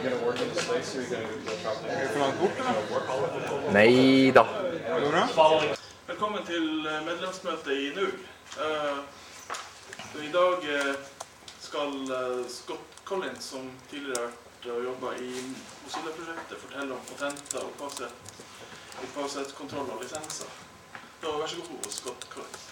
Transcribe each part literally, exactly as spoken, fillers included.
Nej då. Velkommen til medlemsmøte i N U G. Uh, I dag uh, skal uh, Scott Collins, som tidligere har vært og jobbet i Mozilla-prosjektet, fortelle om patenter og opphavsrettskontroll og lisenser. Da, vær så god, Scott Collins.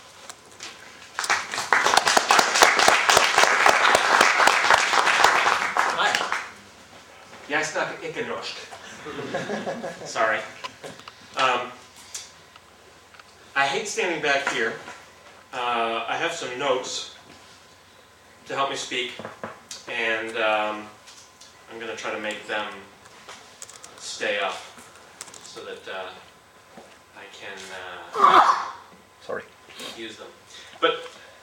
Hej. Jeg snakker ikke norsk. Sorry. Um, I hate standing back here. Uh, I have some notes to help me speak, and um, I'm going to try to make them stay up so that uh, I can uh, Sorry. use them. But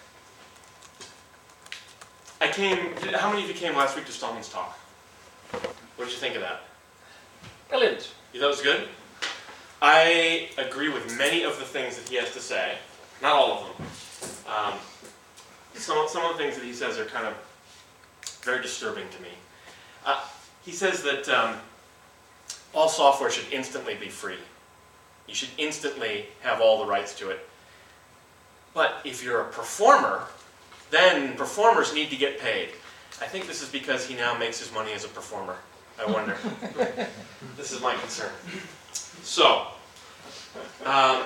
I came, how many of you came last week to Stallman's talk? What did you think of that? Brilliant. You thought it was good? I agree with many of the things that he has to say. Not all of them. Um, some, some of the things that he says are kind of very disturbing to me. Uh, he says that um, all software should instantly be free. You should instantly have all the rights to it. But if you're a performer, then performers need to get paid. I think this is because he now makes his money as a performer. I wonder. This is my concern. So, um,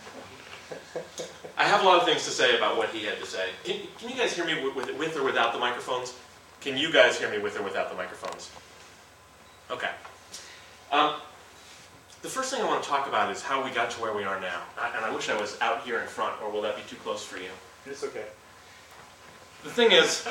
I have a lot of things to say about what he had to say. Can, can you guys hear me with, with, with or without the microphones? Can you guys hear me with or without the microphones? Okay. Um, the first thing I want to talk about is how we got to where we are now. I, and I wish I was out here in front, or will that be too close for you? It's okay. The thing is,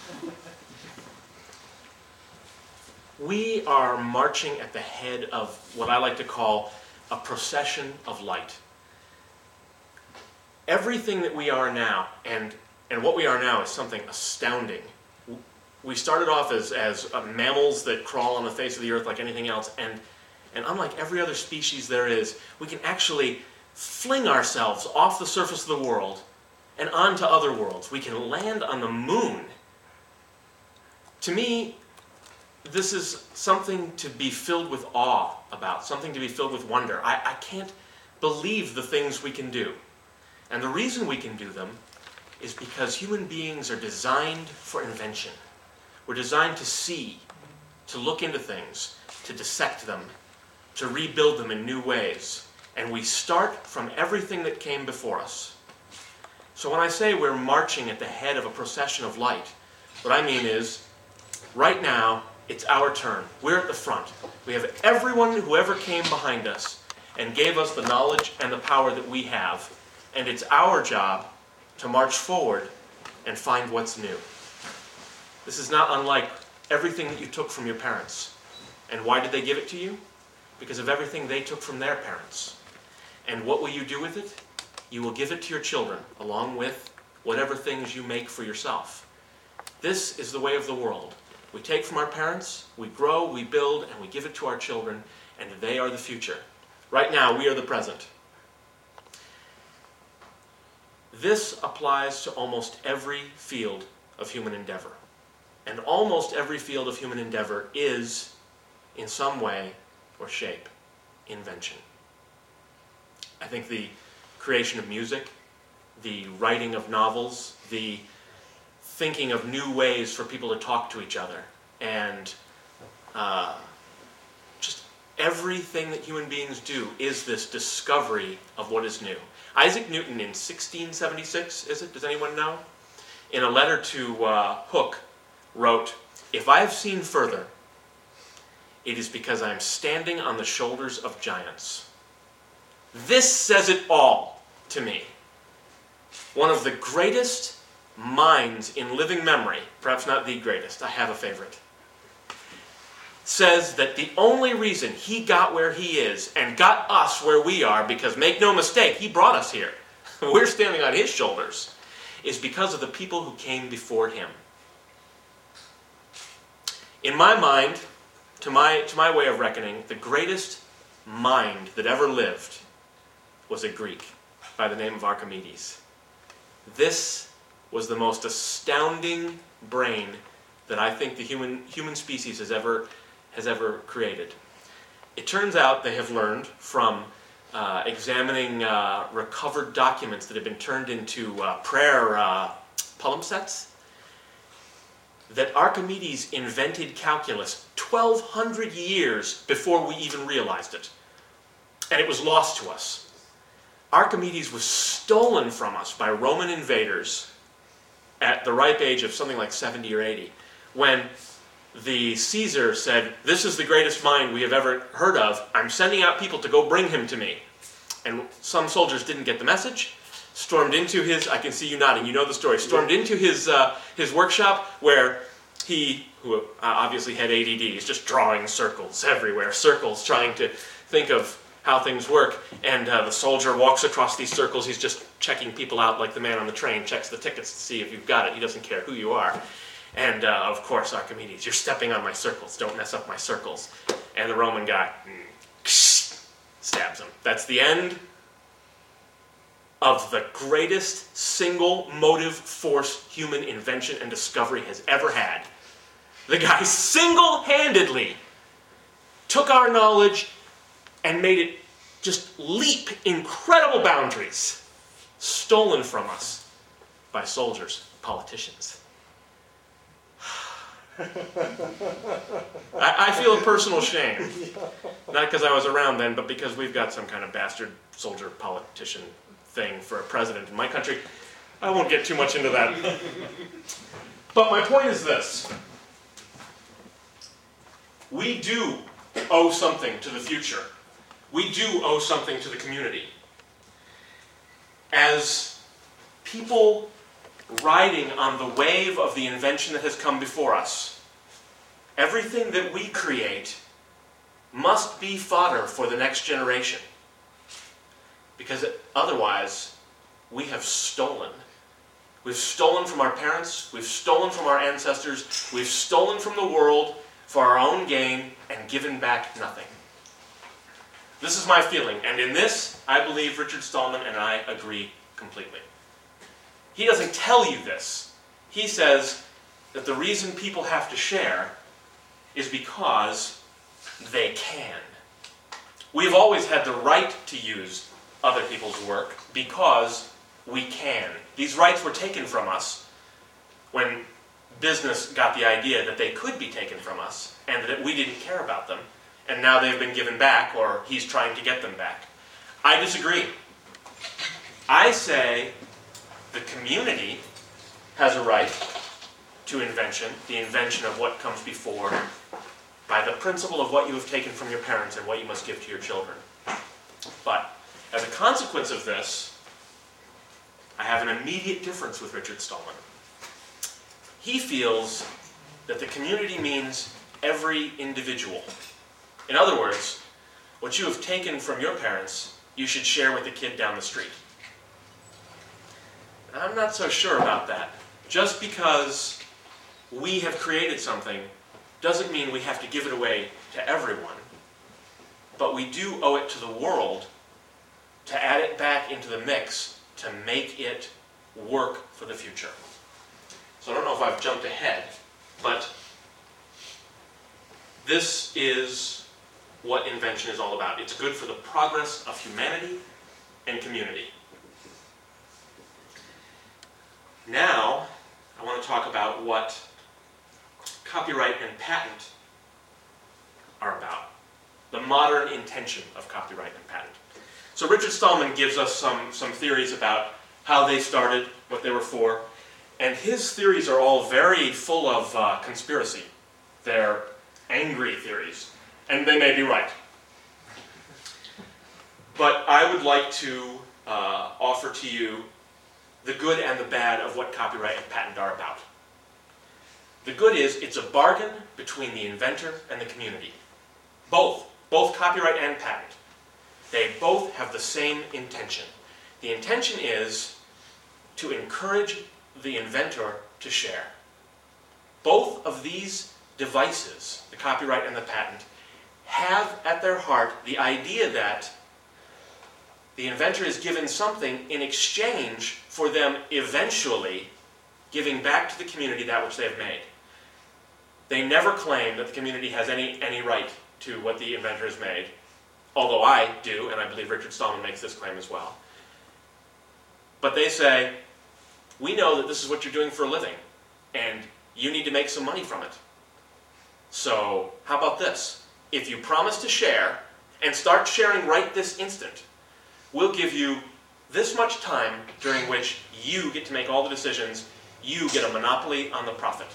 we are marching at the head of what I like to call a procession of light. Everything that we are now, and, and what we are now is something astounding. We started off as, as uh, mammals that crawl on the face of the earth like anything else, and, and unlike every other species there is, we can actually fling ourselves off the surface of the world and onto other worlds. We can land on the moon. To me, this is something to be filled with awe about, something to be filled with wonder. I, I can't believe the things we can do. And the reason we can do them is because human beings are designed for invention. We're designed to see, to look into things, to dissect them, to rebuild them in new ways. And we start from everything that came before us. So when I say we're marching at the head of a procession of light, what I mean is, right now, it's our turn. We're at the front. We have everyone who ever came behind us and gave us the knowledge and the power that we have. And it's our job to march forward and find what's new. This is not unlike everything that you took from your parents. And why did they give it to you? Because of everything they took from their parents. And what will you do with it? You will give it to your children, along with whatever things you make for yourself. This is the way of the world. We take from our parents, we grow, we build, and we give it to our children, and they are the future. Right now, we are the present. This applies to almost every field of human endeavor. And almost every field of human endeavor is, in some way or shape, invention. I think the creation of music, the writing of novels, the thinking of new ways for people to talk to each other, and uh, just everything that human beings do is this discovery of what is new. Isaac Newton in sixteen seventy-six, is it? Does anyone know? In a letter to uh, Hooke, wrote, "If I have seen further, it is because I am standing on the shoulders of giants." This says it all to me. One of the greatest minds in living memory, perhaps not the greatest, I have a favorite, says that the only reason he got where he is and got us where we are, because make no mistake, he brought us here, we're standing on his shoulders, is because of the people who came before him. In my mind, to my, to my way of reckoning, the greatest mind that ever lived was a Greek by the name of Archimedes. This was the most astounding brain that I think the human, human species has ever, has ever created. It turns out they have learned from uh, examining uh, recovered documents that have been turned into uh, prayer uh, palimpsests that Archimedes invented calculus twelve hundred years before we even realized it. And it was lost to us. Archimedes was stolen from us by Roman invaders at the ripe age of something like seventy or eighty, when the Caesar said, "This is the greatest mind we have ever heard of. I'm sending out people to go bring him to me." And some soldiers didn't get the message, stormed into his, I can see you nodding, you know the story, stormed into his, uh, his workshop where he, who uh, obviously had A D D, is just drawing circles everywhere, circles, trying to think of how things work. And uh, the soldier walks across these circles. He's just checking people out like the man on the train checks the tickets to see if you've got it. He doesn't care who you are. And uh, of course, Archimedes, "You're stepping on my circles. Don't mess up my circles." And the Roman guy mm, stabs him. That's the end of the greatest single motive force human invention and discovery has ever had. The guy single-handedly took our knowledge and made it just leap incredible boundaries, stolen from us by soldiers, politicians. I, I feel a personal shame. Not because I was around then, but because we've got some kind of bastard soldier politician thing for a president in my country. I won't get too much into that. But my point is this. We do owe something to the future. We do owe something to the community. As people riding on the wave of the invention that has come before us, everything that we create must be fodder for the next generation. Because otherwise, we have stolen. We've stolen from our parents, we've stolen from our ancestors, we've stolen from the world for our own gain and given back nothing. This is my feeling, and in this, I believe Richard Stallman and I agree completely. He doesn't tell you this. He says that the reason people have to share is because they can. We've always had the right to use other people's work because we can. These rights were taken from us when business got the idea that they could be taken from us and that we didn't care about them, and now they've been given back, or he's trying to get them back. I disagree. I say the community has a right to invention, the invention of what comes before, by the principle of what you have taken from your parents and what you must give to your children. But as a consequence of this, I have an immediate difference with Richard Stallman. He feels that the community means every individual. In other words, what you have taken from your parents, you should share with the kid down the street. I'm not so sure about that. Just because we have created something doesn't mean we have to give it away to everyone. But we do owe it to the world to add it back into the mix to make it work for the future. So I don't know if I've jumped ahead, but this is what invention is all about. It's good for the progress of humanity and community. Now, I want to talk about what copyright and patent are about. The modern intention of copyright and patent. So Richard Stallman gives us some, some theories about how they started, what they were for, and his theories are all very full of uh, conspiracy. They're angry theories, and they may be right. But I would like to uh, offer to you the good and the bad of what copyright and patent are about. The good is it's a bargain between the inventor and the community. Both, both copyright and patent. They both have the same intention. The intention is to encourage the inventor to share. Both of these devices, the copyright and the patent, have at their heart the idea that the inventor is given something in exchange for them eventually giving back to the community that which they have made. They never claim that the community has any, any right to what the inventor has made, although I do, and I believe Richard Stallman makes this claim as well. But they say, we know that this is what you're doing for a living, and you need to make some money from it. So how about this? If you promise to share, and start sharing right this instant, we'll give you this much time during which you get to make all the decisions, you get a monopoly on the profit.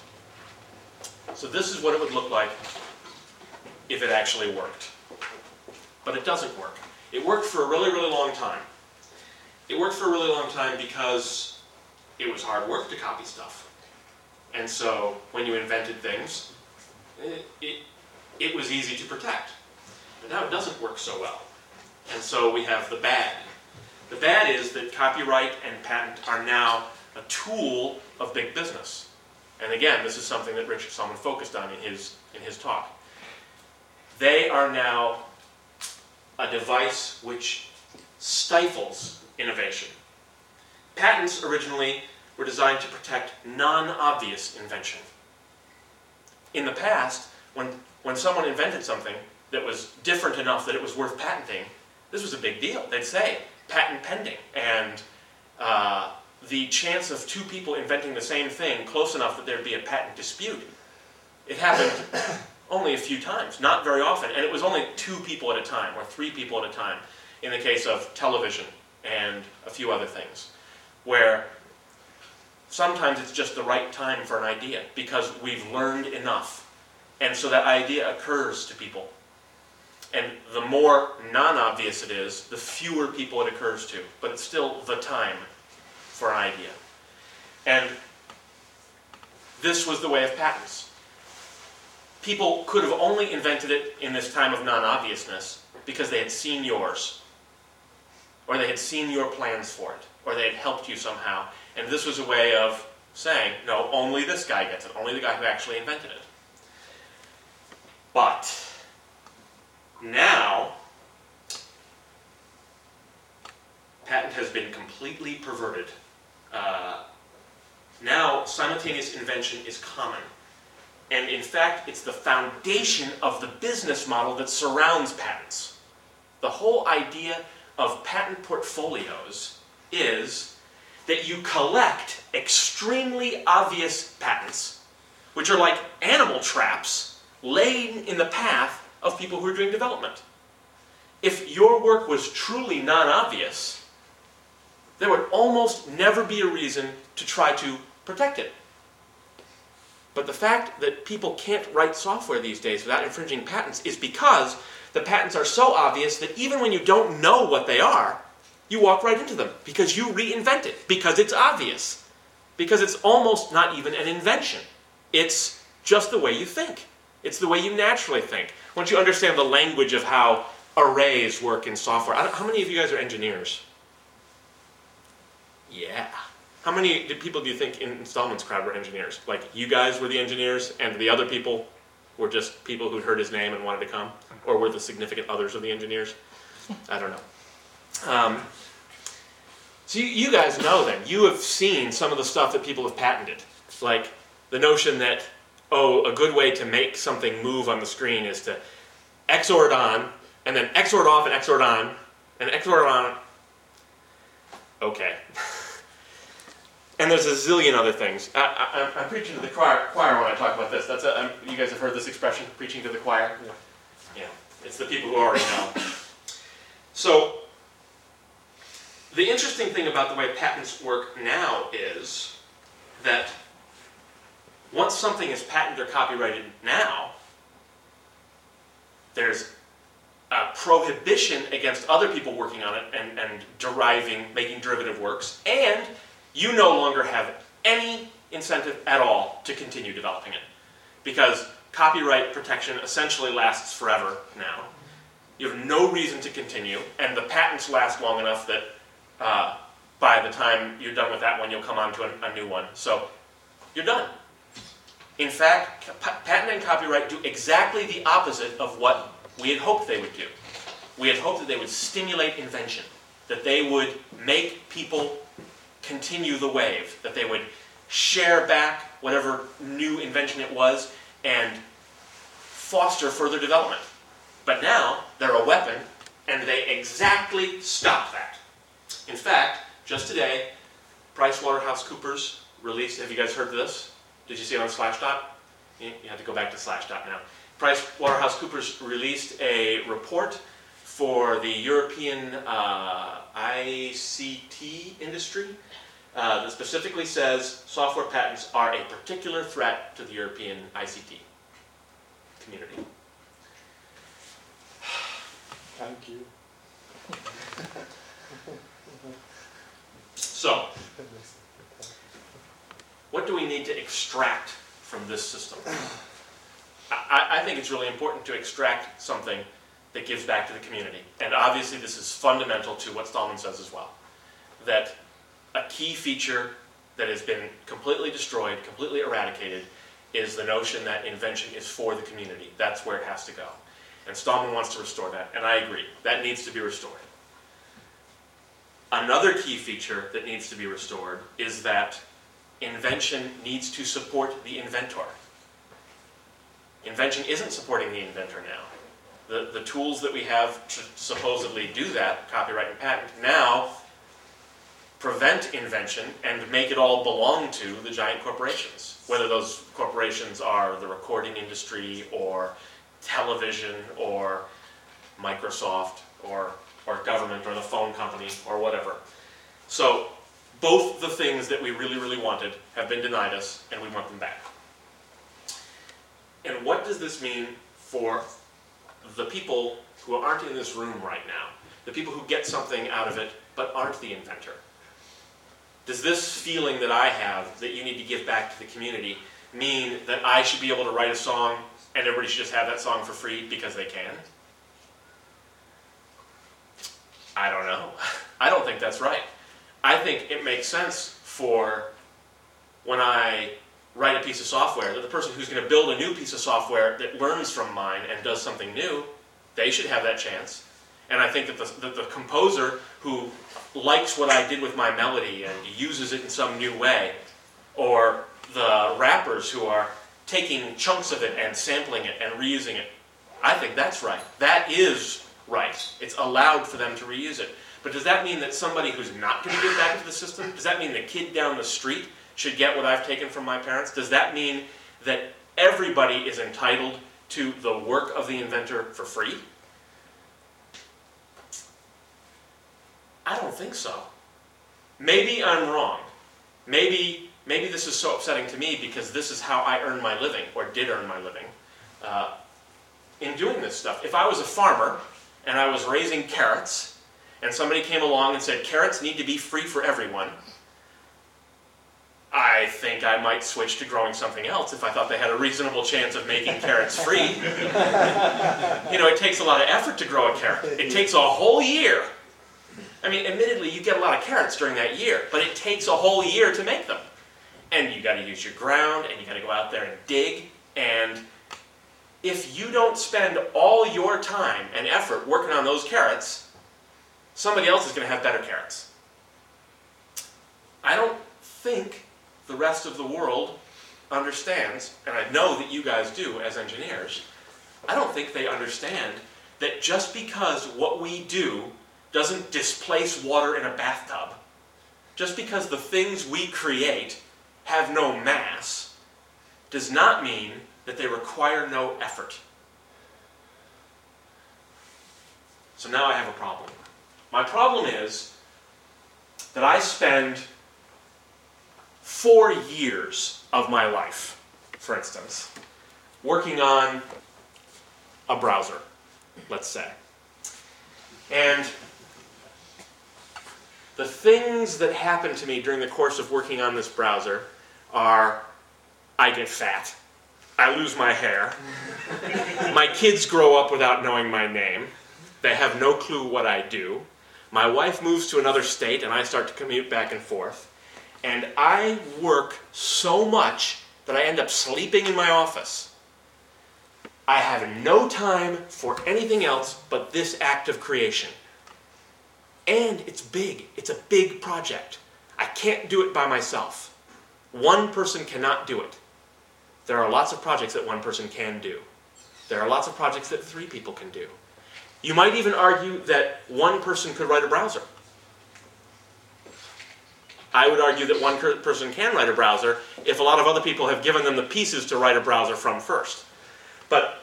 So this is what it would look like if it actually worked. But it doesn't work. It worked for a really, really long time. It worked for a really long time because it was hard work to copy stuff. And so when you invented things, it, it, it was easy to protect. But now it doesn't work so well. And so we have the bad. The bad is that copyright and patent are now a tool of big business. And again, this is something that Richard Stallman focused on in his, in his talk. They are now a device which stifles innovation. Patents originally were designed to protect non-obvious invention. In the past, when, when someone invented something that was different enough that it was worth patenting, this was a big deal. They'd say, patent pending, and uh, the chance of two people inventing the same thing close enough that there'd be a patent dispute. It happened only a few times, not very often, and it was only two people at a time, or three people at a time, in the case of television and a few other things, where sometimes it's just the right time for an idea, because we've learned enough, and so that idea occurs to people. And the more non-obvious it is, the fewer people it occurs to, but it's still the time for an idea. And this was the way of patents. People could have only invented it in this time of non-obviousness because they had seen yours, or they had seen your plans for it, or they had helped you somehow. And this was a way of saying, no, only this guy gets it, only the guy who actually invented it. But now, patent has been completely perverted. Uh, now, simultaneous invention is common. And in fact, it's the foundation of the business model that surrounds patents. The whole idea of patent portfolios is that you collect extremely obvious patents, which are like animal traps laid in the path of people who are doing development. If your work was truly non-obvious, there would almost never be a reason to try to protect it. But the fact that people can't write software these days without infringing patents is because the patents are so obvious that even when you don't know what they are, you walk right into them because you reinvent it, because it's obvious, because it's almost not even an invention. It's just the way you think. It's the way you naturally think. Once you understand the language of how arrays work in software. I don't, how many of you guys are engineers? Yeah. How many people do you think in Stallman's crowd were engineers? Like, you guys were the engineers, and the other people were just people who'd heard his name and wanted to come? Or were the significant others of the engineers? I don't know. Um, so you, you guys know then. You have seen some of the stuff that people have patented. Like the notion that, oh, a good way to make something move on the screen is to X O R it on, and then X O R it off and X O R it on, and X O R it on. Okay. And there's a zillion other things. I, I, I'm preaching to the choir, choir when I talk about this. That's a, I'm, you guys have heard this expression, preaching to the choir? Yeah. Yeah. It's the people who already know. So, the interesting thing about the way patents work now is that once something is patented or copyrighted now, there's a prohibition against other people working on it and, and deriving, making derivative works, and you no longer have any incentive at all to continue developing it. Because copyright protection essentially lasts forever now. You have no reason to continue, and the patents last long enough that uh, by the time you're done with that one, you'll come on to a, a new one. So you're done. In fact, patent and copyright do exactly the opposite of what we had hoped they would do. We had hoped that they would stimulate invention, that they would make people continue the wave, that they would share back whatever new invention it was and foster further development. But now they're a weapon, and they exactly stop that. In fact, just today, PricewaterhouseCoopers released, have you guys heard of this? Did you see it on Slashdot? You have to go back to Slashdot now. PricewaterhouseCoopers released a report for the European uh, I C T industry uh, that specifically says software patents are a particular threat to the European I C T community. Thank you. So, what do we need to extract from this system? I, I think it's really important to extract something that gives back to the community. And obviously this is fundamental to what Stallman says as well. That a key feature that has been completely destroyed, completely eradicated, is the notion that invention is for the community. That's where it has to go. And Stallman wants to restore that, and I agree. That needs to be restored. Another key feature that needs to be restored is that invention needs to support the inventor. Invention isn't supporting the inventor now. The, the tools that we have to supposedly do that, copyright and patent, now prevent invention and make it all belong to the giant corporations. Whether those corporations are the recording industry or television or Microsoft or, or government or the phone company or whatever. So both the things that we really, really wanted have been denied us, and we want them back. And what does this mean for the people who aren't in this room right now? The people who get something out of it but aren't the inventor? Does this feeling that I have that you need to give back to the community mean that I should be able to write a song and everybody should just have that song for free because they can? I don't know. I don't think that's right. I think it makes sense for when I write a piece of software that the person who's going to build a new piece of software that learns from mine and does something new, they should have that chance. And I think that the, that the composer who likes what I did with my melody and uses it in some new way, or the rappers who are taking chunks of it and sampling it and reusing it, I think that's right. That is right. It's allowed for them to reuse it. But does that mean that somebody who's not going to give back to the system, does that mean the kid down the street should get what I've taken from my parents? Does that mean that everybody is entitled to the work of the inventor for free? I don't think so. Maybe I'm wrong. Maybe, maybe this is so upsetting to me because this is how I earn my living, or did earn my living, uh, in doing this stuff. If I was a farmer and I was raising carrots, and somebody came along and said, carrots need to be free for everyone, I think I might switch to growing something else if I thought they had a reasonable chance of making carrots free. You know, it takes a lot of effort to grow a carrot. It takes a whole year. I mean, admittedly, you get a lot of carrots during that year, but it takes a whole year to make them. And you got to use your ground, and you got to go out there and dig, and if you don't spend all your time and effort working on those carrots, somebody else is going to have better carrots. I don't think the rest of the world understands, and I know that you guys do as engineers, I don't think they understand that just because what we do doesn't displace water in a bathtub, just because the things we create have no mass, does not mean that they require no effort. So now I have a problem. My problem is that I spend four years of my life, for instance, working on a browser, let's say. And the things that happen to me during the course of working on this browser are, I get fat, I lose my hair, my kids grow up without knowing my name, they have no clue what I do, my wife moves to another state and I start to commute back and forth, and I work so much that I end up sleeping in my office. I have no time for anything else but this act of creation. And it's big. It's a big project. I can't do it by myself. One person cannot do it. There are lots of projects that one person can do. There are lots of projects that three people can do. You might even argue that one person could write a browser. I would argue that one person can write a browser if a lot of other people have given them the pieces to write a browser from first. But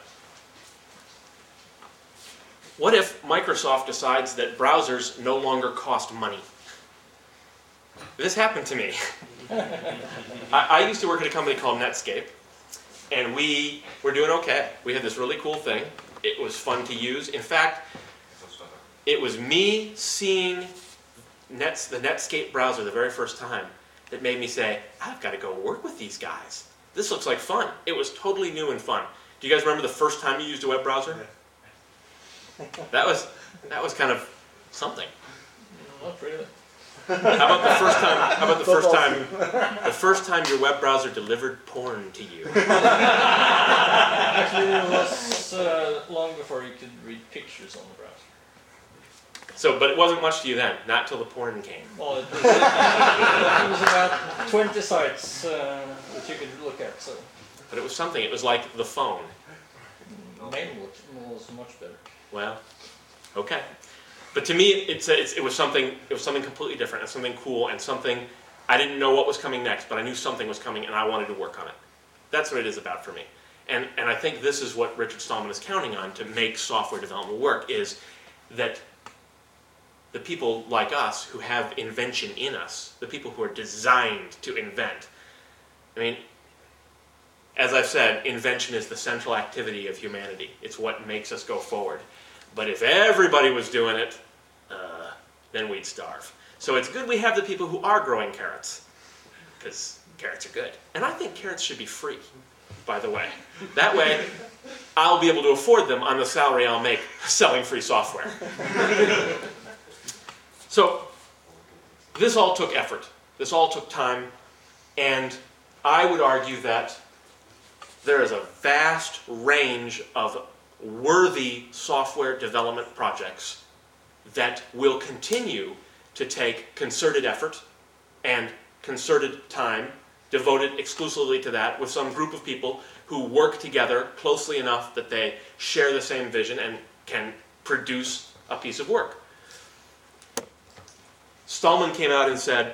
what if Microsoft decides that browsers no longer cost money? This happened to me. I, I used to work at a company called Netscape, and we were doing okay. We had this really cool thing. It was fun to use. In fact, it was me seeing Nets, the Netscape browser the very first time that made me say, I've got to go work with these guys. This looks like fun. It was totally new and fun. Do you guys remember the first time you used a web browser? That was, that was kind of something. Not really. How about the first time? How about the first time? The first time your web browser delivered porn to you. Actually, it was uh, long before you could read pictures on the browser. So, but it wasn't much to you then, not till the porn came. Well, it was, it was about twenty sites uh, that you could look at. So, but it was something. It was like the phone. mail was much better. Well, okay. But to me, it's, a, it's it was something. It was something completely different and something cool and something I didn't know what was coming next, but I knew something was coming and I wanted to work on it. That's what it is about for me. And and I think this is what Richard Stallman is counting on to make software development work, is that the people like us who have invention in us, the people who are designed to invent. I mean, as I've said, invention is the central activity of humanity. It's what makes us go forward. But if everybody was doing it, uh, then we'd starve. So it's good we have the people who are growing carrots, because carrots are good. And I think carrots should be free, by the way. That way, I'll be able to afford them on the salary I'll make selling free software. So, this all took effort. This all took time. And I would argue that there is a vast range of worthy software development projects that will continue to take concerted effort and concerted time devoted exclusively to that, with some group of people who work together closely enough that they share the same vision and can produce a piece of work. Stallman came out and said,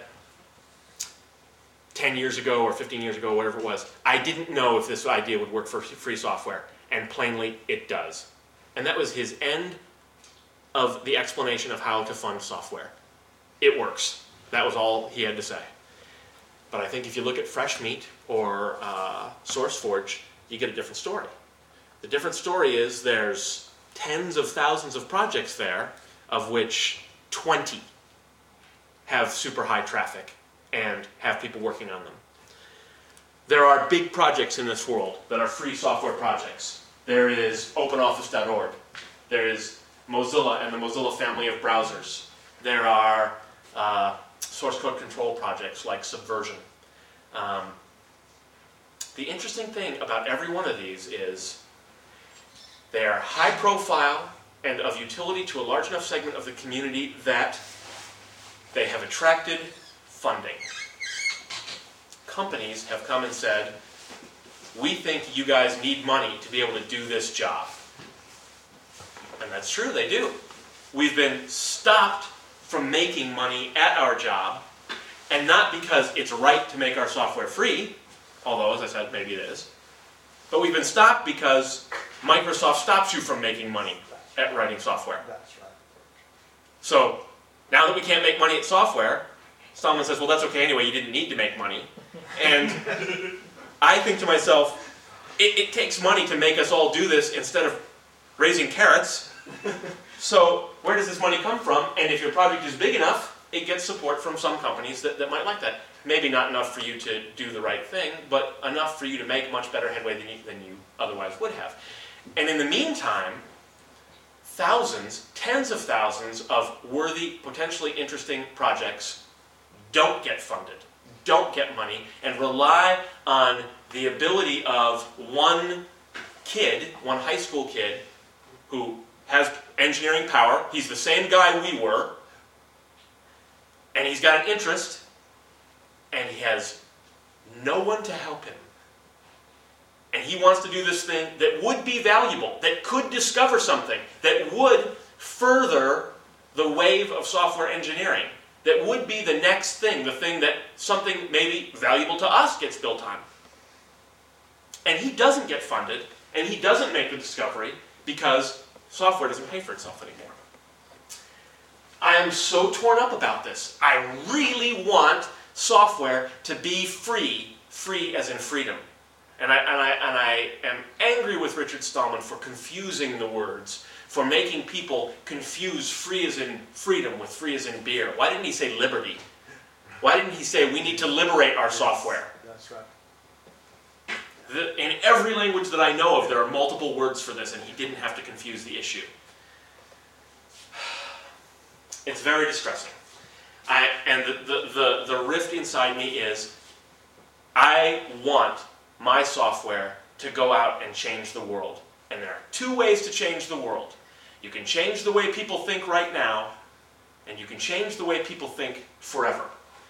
ten years ago or fifteen years ago, whatever it was, I didn't know if this idea would work for free software. And plainly, it does. And that was his end of the explanation of how to fund software. It works. That was all he had to say. But I think if you look at FreshMeat or uh, SourceForge, you get a different story. The different story is there's tens of thousands of projects there, of which twenty have super high traffic and have people working on them. There are big projects in this world that are free software projects. There is OpenOffice dot org. There is Mozilla and the Mozilla family of browsers. There are uh, source code control projects like Subversion. Um, the interesting thing about every one of these is they are high profile and of utility to a large enough segment of the community that they have attracted funding. Companies have come and said, we think you guys need money to be able to do this job. And that's true, they do. We've been stopped from making money at our job, and not because it's right to make our software free, although, as I said, maybe it is, but we've been stopped because Microsoft stops you from making money at writing software. That's right. So, now that we can't make money at software, Stallman says, well, that's okay anyway, you didn't need to make money. And I think to myself, it, it takes money to make us all do this instead of raising carrots. So where does this money come from? And if your project is big enough, it gets support from some companies that, that might like that. Maybe not enough for you to do the right thing, but enough for you to make much better headway than you, than you otherwise would have. And in the meantime, thousands, tens of thousands of worthy, potentially interesting projects don't get funded, don't get money, and rely on the ability of one kid, one high school kid, who has engineering power. He's the same guy we were, and he's got an interest, and he has no one to help him. And he wants to do this thing that would be valuable, that could discover something, that would further the wave of software engineering, that would be the next thing, the thing that something maybe valuable to us gets built on. And he doesn't get funded, and he doesn't make the discovery because software doesn't pay for itself anymore. I am so torn up about this. I really want software to be free, free as in freedom. And I, and, I, and I am angry with Richard Stallman for confusing the words, for making people confuse free as in freedom with free as in beer. Why didn't he say liberty? Why didn't he say we need to liberate our software? That's right. The, in every language that I know of, there are multiple words for this, and he didn't have to confuse the issue. It's very distressing. I, and the, the, the, the rift inside me is, I want my software to go out and change the world. And there are two ways to change the world. You can change the way people think right now, and you can change the way people think forever.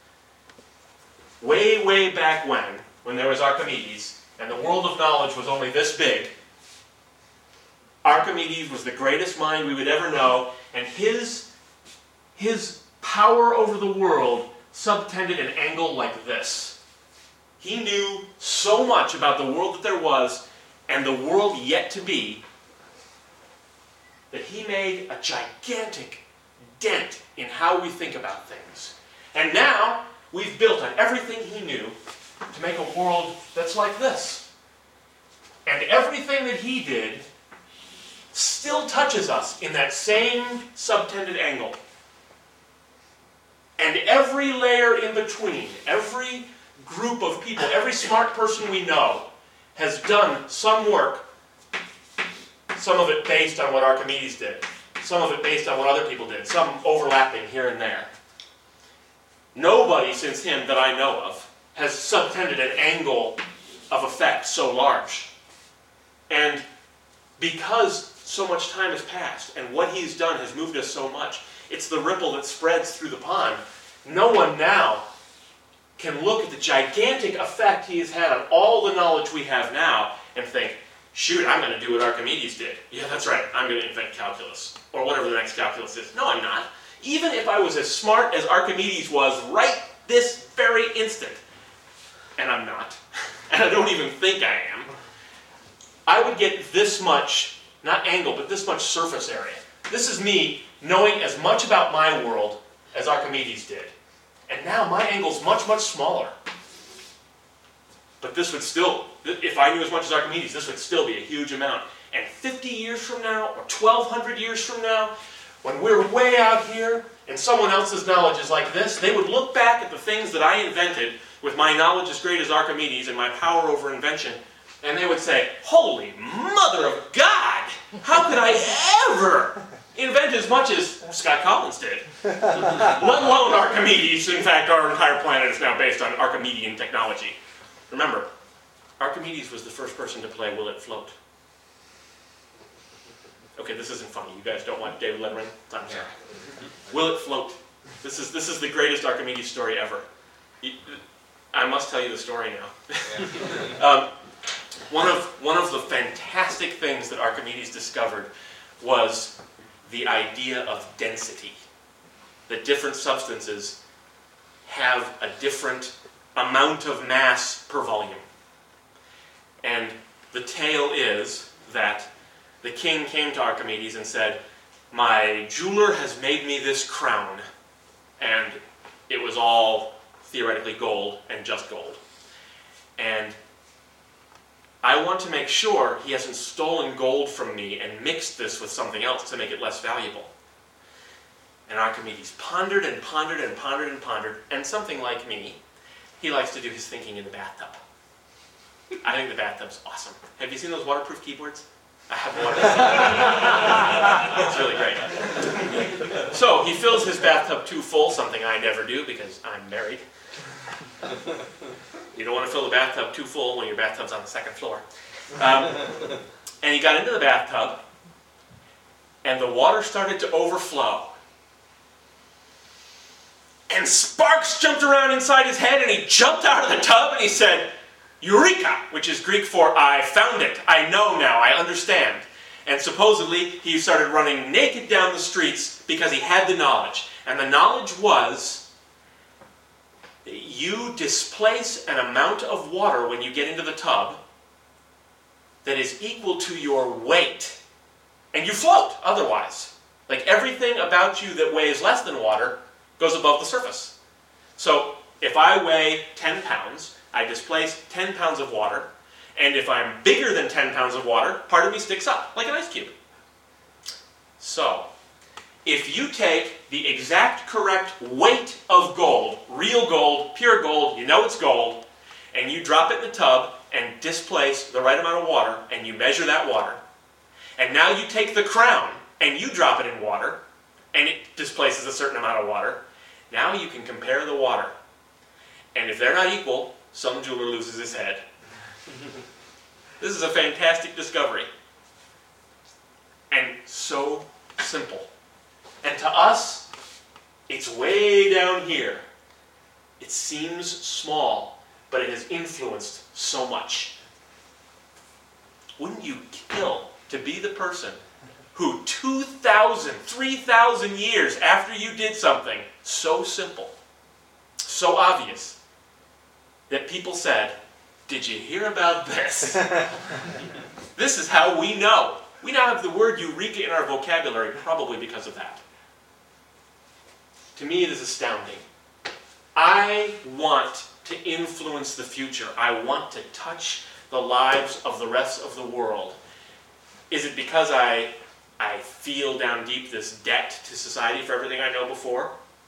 Way, way back when, when there was Archimedes, and the world of knowledge was only this big, Archimedes was the greatest mind we would ever know, and his, his power over the world subtended an angle like this. He knew so much about the world that there was and the world yet to be that he made a gigantic dent in how we think about things. And now we've built on everything he knew to make a world that's like this. And everything that he did still touches us in that same subtended angle. And every layer in between, every group of people, every smart person we know has done some work, some of it based on what Archimedes did, some of it based on what other people did, some overlapping here and there. Nobody since him that I know of has subtended an angle of effect so large. And because so much time has passed and what he's done has moved us so much, it's the ripple that spreads through the pond. No one now can look at the gigantic effect he has had on all the knowledge we have now and think, shoot, I'm going to do what Archimedes did. Yeah, that's right, I'm going to invent calculus, or whatever the next calculus is. No, I'm not. Even if I was as smart as Archimedes was right this very instant, and I'm not, and I don't even think I am, I would get this much, not angle, but this much surface area. This is me knowing as much about my world as Archimedes did. And now my angle's much, much smaller. But this would still, if I knew as much as Archimedes, this would still be a huge amount. And fifty years from now, or twelve hundred years from now, when we're way out here, and someone else's knowledge is like this, they would look back at the things that I invented with my knowledge as great as Archimedes and my power over invention, and they would say, holy mother of God, how could I ever invent as much as Scott Collins did? Let alone Archimedes. In fact, our entire planet is now based on Archimedean technology. Remember, Archimedes was the first person to play Will It Float? Okay, this isn't funny. You guys don't want David Letterman? I'm sorry. Will It Float? This is, this is the greatest Archimedes story ever. I must tell you the story now. um, one, of, one of the fantastic things that Archimedes discovered was the idea of density. That different substances have a different amount of mass per volume. And the tale is that the king came to Archimedes and said, my jeweler has made me this crown. And it was all theoretically gold and just gold. And I want to make sure he hasn't stolen gold from me and mixed this with something else to make it less valuable. And Archimedes pondered and pondered and pondered and pondered, and something like me, he likes to do his thinking in the bathtub. I think the bathtub's awesome. Have you seen those waterproof keyboards? I have one. It's really great. So he fills his bathtub too full, something I never do because I'm married. You don't want to fill the bathtub too full when your bathtub's on the second floor. Um, and he got into the bathtub, and the water started to overflow. And sparks jumped around inside his head, and he jumped out of the tub, and he said, Eureka, which is Greek for I found it, I know now, I understand. And supposedly he started running naked down the streets because he had the knowledge. And the knowledge was, you displace an amount of water when you get into the tub that is equal to your weight. And you float otherwise. Like everything about you that weighs less than water goes above the surface. So if I weigh ten pounds, I displace ten pounds of water. And if I'm bigger than ten pounds of water, part of me sticks up, like an ice cube. So, if you take the exact correct weight of gold, real gold, pure gold, you know it's gold, and you drop it in the tub and displace the right amount of water, and you measure that water, and now you take the crown and you drop it in water, and it displaces a certain amount of water, now you can compare the water. And if they're not equal, some jeweler loses his head. This is a fantastic discovery. And so simple. And to us, it's way down here. It seems small, but it has influenced so much. Wouldn't you kill to be the person who two thousand, three thousand years after you did something so simple, so obvious, that people said, did you hear about this? This is how we know. We now have the word eureka in our vocabulary probably because of that. To me, it is astounding. I want to influence the future. I want to touch the lives of the rest of the world. Is it because I, I feel down deep this debt to society for everything I know before?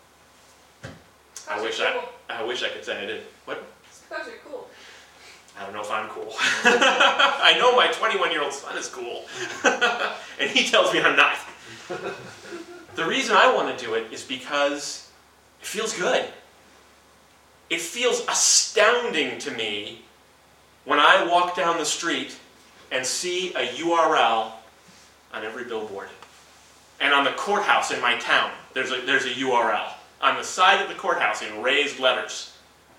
I wish I, I wish I could say I did. What? It's because you're cool. I don't know if I'm cool. I know my twenty-one-year-old son is cool. And he tells me I'm not. The reason I want to do it is because it feels good. It feels astounding to me when I walk down the street and see a U R L on every billboard. And on the courthouse in my town, there's a, there's a U R L. On the side of the courthouse in raised letters.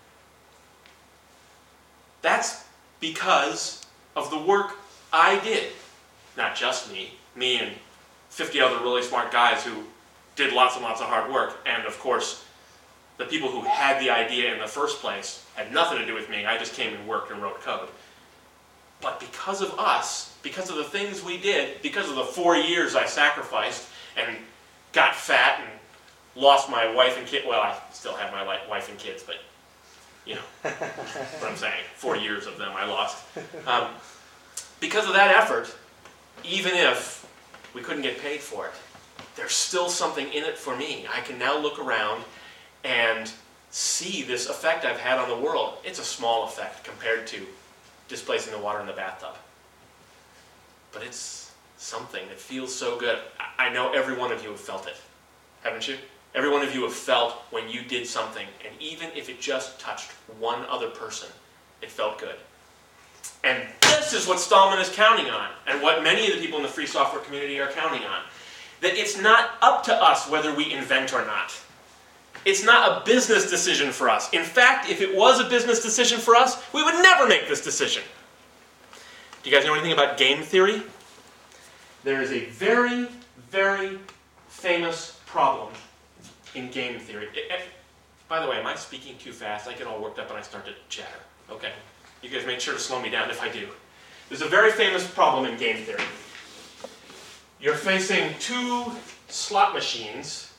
That's because of the work I did. Not just me. Me and fifty other really smart guys who did lots and lots of hard work. And of course, the people who had the idea in the first place had nothing to do with me. I just came and worked and wrote code. But because of us, because of the things we did, because of the four years I sacrificed and got fat and lost my wife and kid, well, I still have my wife and kids, but you know what I'm saying. Four years of them I lost. Um, because of that effort, even if we couldn't get paid for it, there's still something in it for me. I can now look around and see this effect I've had on the world. It's a small effect compared to displacing the water in the bathtub. But it's something that feels so good. I know every one of you have felt it, haven't you? Every one of you have felt when you did something, and even if it just touched one other person, it felt good. And this is what Stallman is counting on, and what many of the people in the free software community are counting on. That it's not up to us whether we invent or not. It's not a business decision for us. In fact, if it was a business decision for us, we would never make this decision. Do you guys know anything about game theory? There is a very, very famous problem in game theory. It, it, by the way, am I speaking too fast? I get all worked up and I start to chatter. Okay. You guys make sure to slow me down if I do. There's a very famous problem in game theory. You're facing two slot machines.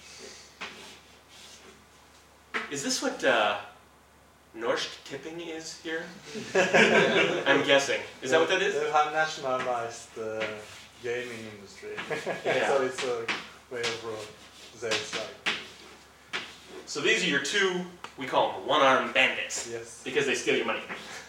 Is this what uh, Norsk Tipping is here? I'm guessing. Is that what that is? They have nationalized the gaming industry. Yeah. So it's a way of uh, say it's like. So these are your two, we call them one-armed bandits. Yes. Because they steal your money.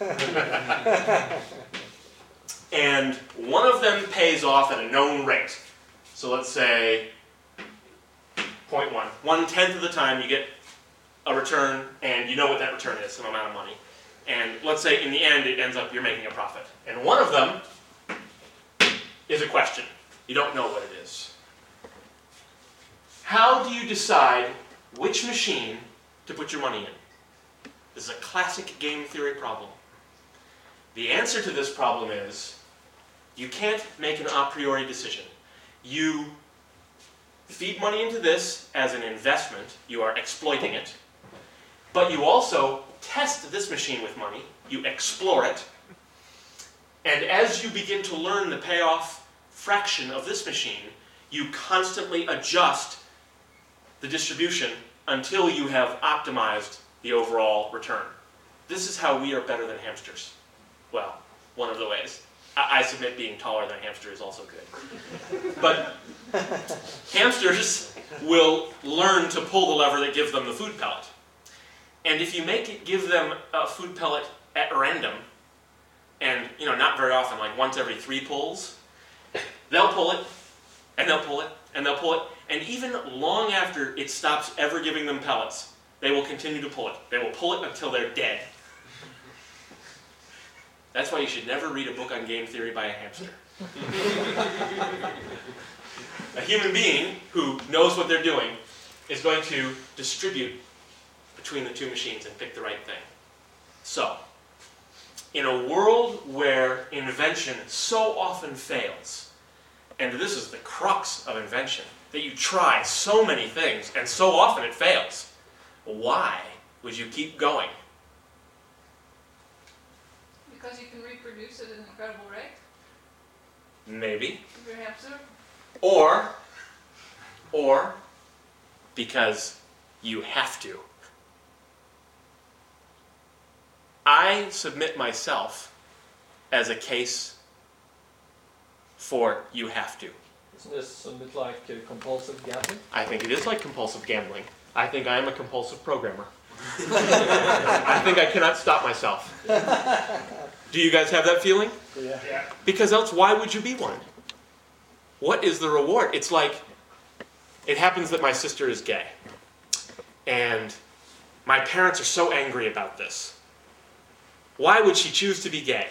And one of them pays off at a known rate. So let's say zero point one. One-tenth of the time you get a return, and you know what that return is, some amount of money. And let's say in the end it ends up you're making a profit. And one of them is a question. You don't know what it is. How do you decide which machine to put your money in? This is a classic game theory problem. The answer to this problem is you can't make an a priori decision. You feed money into this as an investment. You are exploiting it. But you also test this machine with money. You explore it. And as you begin to learn the payoff fraction of this machine, you constantly adjust the distribution until you have optimized the overall return. This is how we are better than hamsters. Well, one of the ways. I, I submit being taller than a hamster is also good. But hamsters will learn to pull the lever that gives them the food pellet. And if you make it give them a food pellet at random, and you know, not very often, like once every three pulls, they'll pull it, and they'll pull it, and they'll pull it, and even long after it stops ever giving them pellets, they will continue to pull it. They will pull it until they're dead. That's why you should never read a book on game theory by a hamster. A human being who knows what they're doing is going to distribute between the two machines and pick the right thing. So, in a world where invention so often fails, and this is the crux of invention, that you try so many things and so often it fails, why would you keep going? Because you can reproduce at an incredible rate? Maybe. Perhaps so. Or, or because you have to. I submit myself as a case for you have to. Isn't this a bit like uh, compulsive gambling? I think it is like compulsive gambling. I think I am a compulsive programmer. I think I cannot stop myself. Do you guys have that feeling? Yeah. Yeah. Because else, why would you be one? What is the reward? It's like, it happens that my sister is gay. And my parents are so angry about this. Why would she choose to be gay?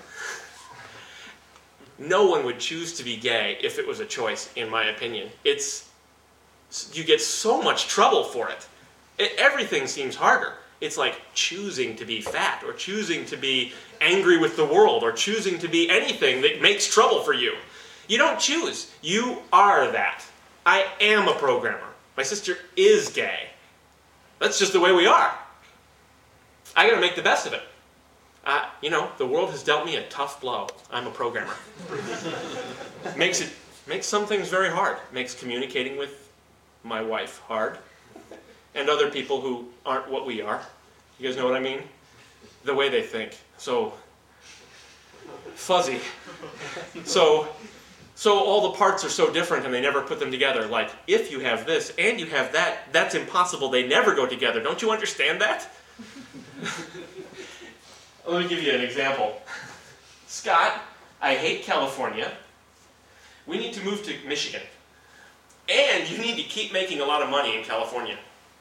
No one would choose to be gay if it was a choice, in my opinion. It's, you get so much trouble for it. It everything seems harder. It's like choosing to be fat, or choosing to be angry with the world, or choosing to be anything that makes trouble for you. You don't choose. You are that. I am a programmer. My sister is gay. That's just the way we are. I gotta make the best of it. Uh, you know, the world has dealt me a tough blow. I'm a programmer. makes it makes some things very hard. Makes communicating with my wife hard. And other people who aren't what we are. You guys know what I mean? The way they think. So fuzzy. So so all the parts are so different and they never put them together. Like, if you have this and you have that, that's impossible. They never go together. Don't you understand that? Let me give you an example. Scott, I hate California. We need to move to Michigan. And you need to keep making a lot of money in California.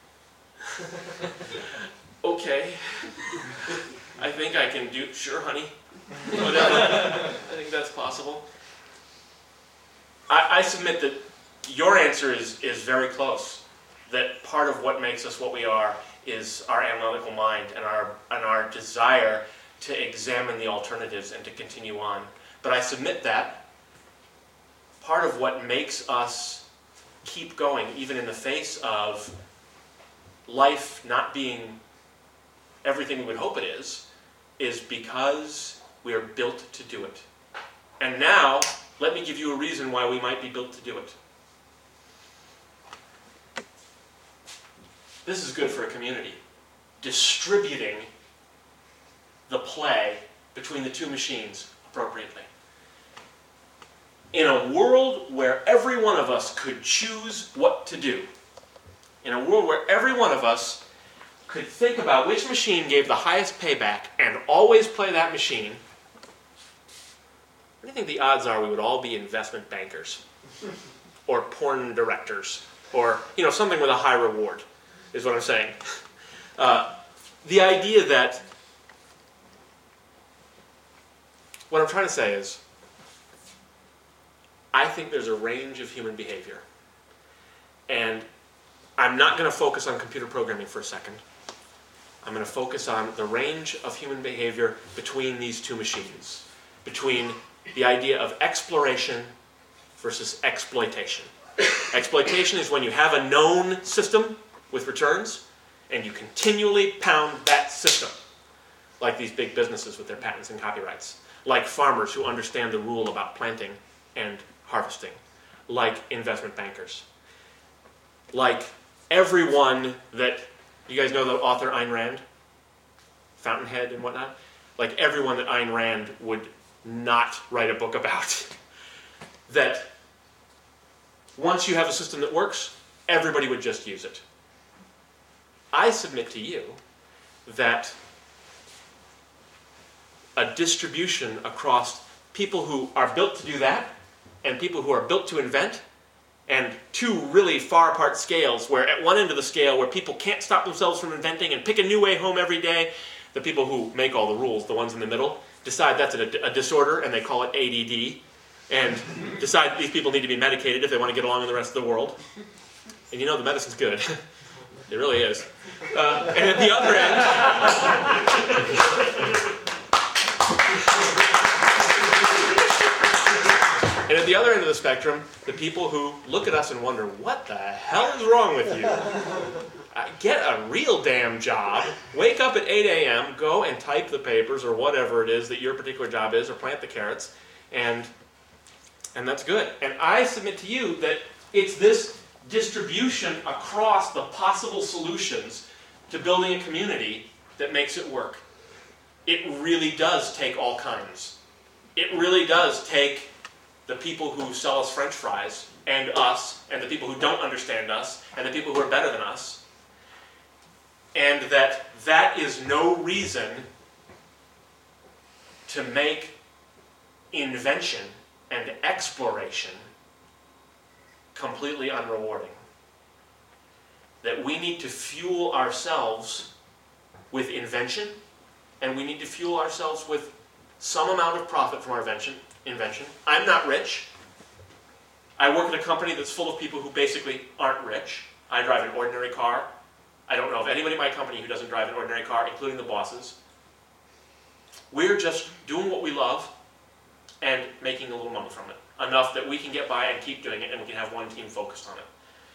Okay. I think I can do, sure, honey. Whatever. I think that's possible. I, I submit that your answer is, is very close. That part of what makes us what we are is our analytical mind and our, and our desire to examine the alternatives and to continue on. But I submit that part of what makes us keep going, even in the face of life not being everything we would hope it is, is because we are built to do it. And now, let me give you a reason why we might be built to do it. This is good for a community. Distributing the play between the two machines appropriately. In a world where every one of us could choose what to do, in a world where every one of us could think about which machine gave the highest payback and always play that machine, what do you think the odds are we would all be investment bankers? Or porn directors? Or, you know, something with a high reward, is what I'm saying. Uh, the idea that, what I'm trying to say is, I think there's a range of human behavior. And I'm not going to focus on computer programming for a second. I'm going to focus on the range of human behavior between these two machines, between the idea of exploration versus exploitation. Exploitation is when you have a known system with returns, and you continually pound that system, like these big businesses with their patents and copyrights, like farmers who understand the rule about planting and harvesting, like investment bankers, like everyone that, you guys know the author Ayn Rand? Fountainhead and whatnot? Like everyone that Ayn Rand would not write a book about. That once you have a system that works, everybody would just use it. I submit to you that a distribution across people who are built to do that and people who are built to invent, and two really far apart scales where at one end of the scale where people can't stop themselves from inventing and pick a new way home every day, the people who make all the rules, the ones in the middle, decide that's a, a disorder and they call it A D D, and decide these people need to be medicated if they want to get along in the rest of the world. And you know the medicine's good. It really is. Uh, and at the other end... And at the other end of the spectrum, the people who look at us and wonder, what the hell is wrong with you? Uh, get a real damn job, wake up at eight A M, go and type the papers or whatever it is that your particular job is, or plant the carrots, and, and that's good. And I submit to you that it's this distribution across the possible solutions to building a community that makes it work. It really does take all kinds. It really does take the people who sell us French fries, and us, and the people who don't understand us, and the people who are better than us. And that that is no reason to make invention and exploration completely unrewarding. That we need to fuel ourselves with invention, and we need to fuel ourselves with some amount of profit from our invention. Invention. I'm not rich. I work at a company that's full of people who basically aren't rich. I drive an ordinary car. I don't know of anybody in my company who doesn't drive an ordinary car, including the bosses. We're just doing what we love and making a little money from it. Enough that we can get by and keep doing it, and we can have one team focused on it.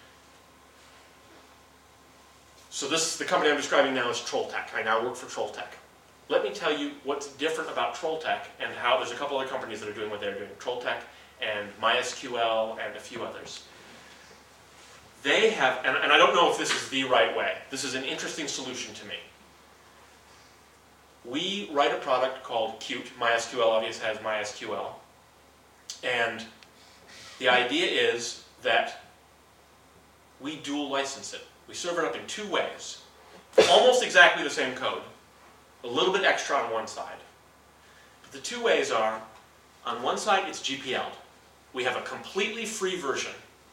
So this, the company I'm describing now is Trolltech. I now work for Trolltech. Let me tell you what's different about Trolltech and how there's a couple other companies that are doing what they're doing. Trolltech and MySQL and a few others. They have, and, and I don't know if this is the right way. This is an interesting solution to me. We write a product called Qt. MySQL obviously has MySQL. And the idea is that we dual license it. We serve it up in two ways. Almost exactly the same code. A little bit extra on one side. But the two ways are, on one side it's G P L'd. We have a completely free version.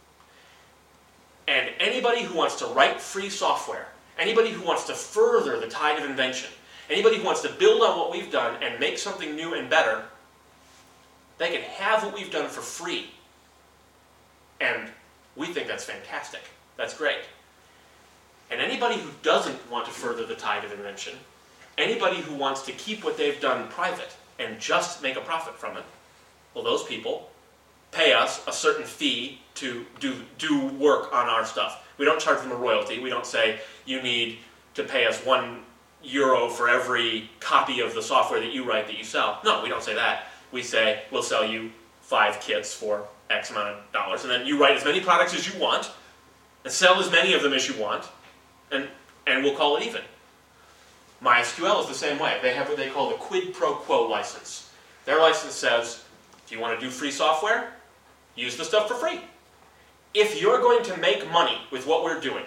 And anybody who wants to write free software, anybody who wants to further the tide of invention, anybody who wants to build on what we've done and make something new and better, they can have what we've done for free. And we think that's fantastic. That's great. And anybody who doesn't want to further the tide of invention, anybody who wants to keep what they've done private and just make a profit from it, well, those people pay us a certain fee to do, do work on our stuff. We don't charge them a royalty. We don't say, you need to pay us one euro for every copy of the software that you write that you sell. No, we don't say that. We say, we'll sell you five kits for X amount of dollars, and then you write as many products as you want, and sell as many of them as you want, and, and we'll call it even. MySQL is the same way. They have what they call the quid pro quo license. Their license says, if you want to do free software, use the stuff for free. If you're going to make money with what we're doing,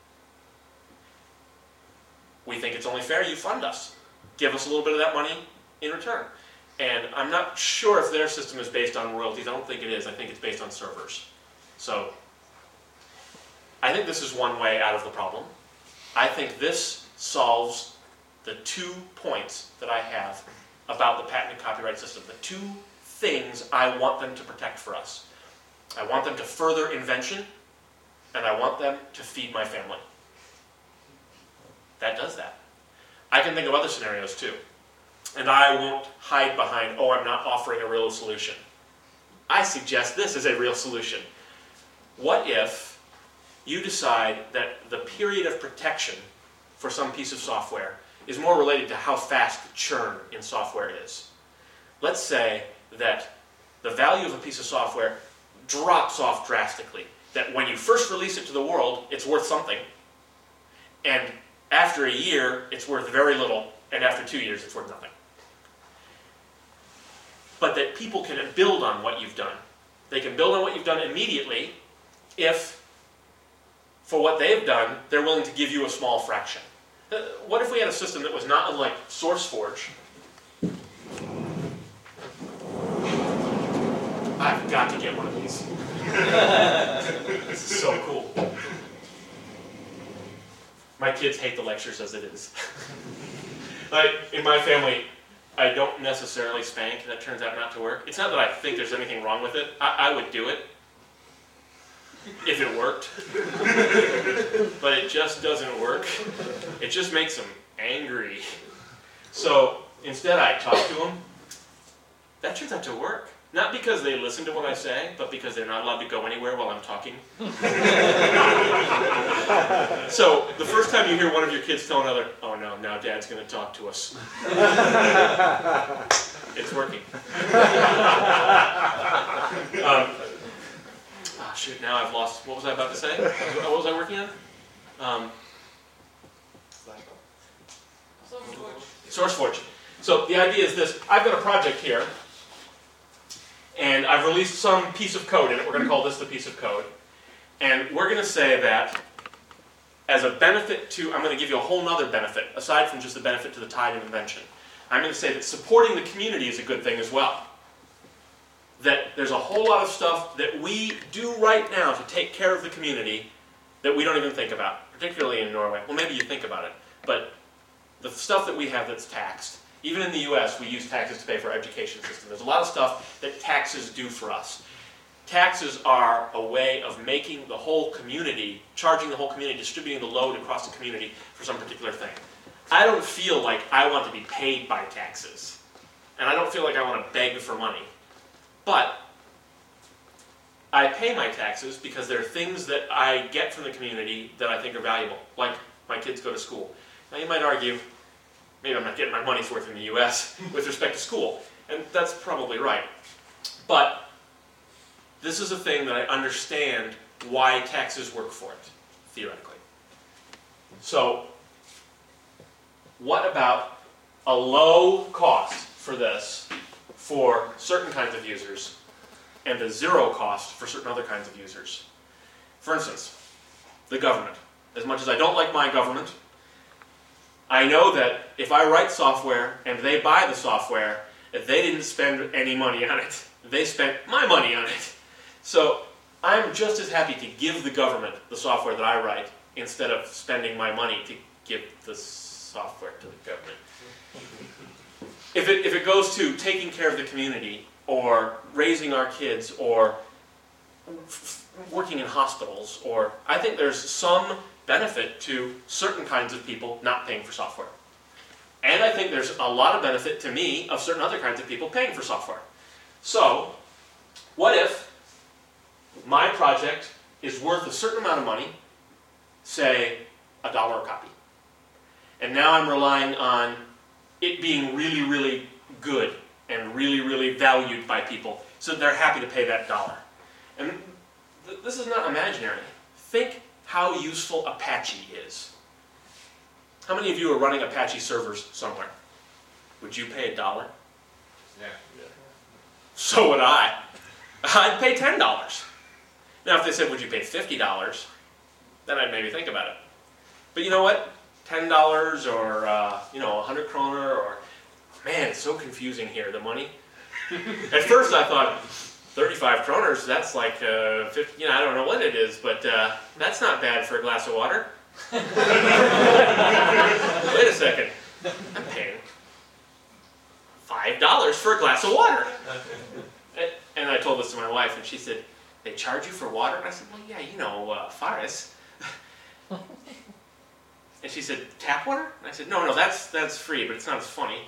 we think it's only fair you fund us. Give us a little bit of that money in return. And I'm not sure if their system is based on royalties. I don't think it is. I think it's based on servers. So I think this is one way out of the problem. I think this solves the two points that I have about the patent and copyright system. The two things I want them to protect for us. I want them to further invention, and I want them to feed my family. That does that. I can think of other scenarios too. And I won't hide behind, oh, I'm not offering a real solution. I suggest this is a real solution. What if you decide that the period of protection for some piece of software is more related to how fast the churn in software is? Let's say that the value of a piece of software drops off drastically. That when you first release it to the world, it's worth something. And after a year, it's worth very little. And after two years, it's worth nothing. But that people can build on what you've done. They can build on what you've done immediately if, for what they've done, they're willing to give you a small fraction. What if we had a system that was not unlike SourceForge? I've got to get one of these. This is so cool. My kids hate the lectures as it is. Like, in my family, I don't necessarily spank, and that turns out not to work. It's not that I think there's anything wrong with it. I, I would do it if it worked. But it just doesn't work. It just makes them angry. So instead I talk to them. That turns out to work. Not because they listen to what I say, but because they're not allowed to go anywhere while I'm talking. So the first time you hear one of your kids tell another, oh no, now Dad's going to talk to us. It's working. um, oh shoot, now I've lost, what was I about to say? What was I working on? Um, SourceForge. So the idea is this, I've got a project here, and I've released some piece of code in it. We're going to call this the piece of code. And we're going to say that as a benefit to, I'm going to give you a whole other benefit, aside from just the benefit to the Tide of Invention. I'm going to say that supporting the community is a good thing as well. That there's a whole lot of stuff that we do right now to take care of the community that we don't even think about, particularly in Norway. Well, maybe you think about it, but the stuff that we have that's taxed, even in the U S, we use taxes to pay for our education system. There's a lot of stuff that taxes do for us. Taxes are a way of making the whole community, charging the whole community, distributing the load across the community for some particular thing. I don't feel like I want to be paid by taxes. And I don't feel like I want to beg for money. But I pay my taxes because there are things that I get from the community that I think are valuable. Like my kids go to school. Now you might argue, maybe I'm not getting my money's worth in the U S with respect to school. And that's probably right. But this is a thing that I understand why taxes work for it, theoretically. So, what about a low cost for this for certain kinds of users and a zero cost for certain other kinds of users? For instance, the government. As much as I don't like my government, I know that if I write software and they buy the software, if they didn't spend any money on it, they spent my money on it. So I'm just as happy to give the government the software that I write instead of spending my money to give the software to the government. If it, if it goes to taking care of the community or raising our kids or working in hospitals, or I think there's some benefit to certain kinds of people not paying for software. And I think there's a lot of benefit to me of certain other kinds of people paying for software. So, what if my project is worth a certain amount of money, say a dollar a copy, and now I'm relying on it being really, really good and really, really valued by people, so they're happy to pay that dollar. And th this is not imaginary. Think how useful Apache is. How many of you are running Apache servers somewhere? Would you pay a dollar? Yeah. So would I. I'd pay ten dollars. Now if they said, would you pay fifty dollars? Then I'd maybe think about it. But you know what? ten dollars or, uh, you know, a hundred kroner or, man, it's so confusing here, the money. At first I thought, thirty-five kroners, that's like, uh, fifty, you know, I don't know what it is, but uh, that's not bad for a glass of water. Wait a second. I'm paying five dollars for a glass of water. And I told this to my wife, and she said, they charge you for water? And I said, well, yeah, you know, uh, Faris. And she said, tap water? And I said, no, no, that's, that's free, but it's not as funny.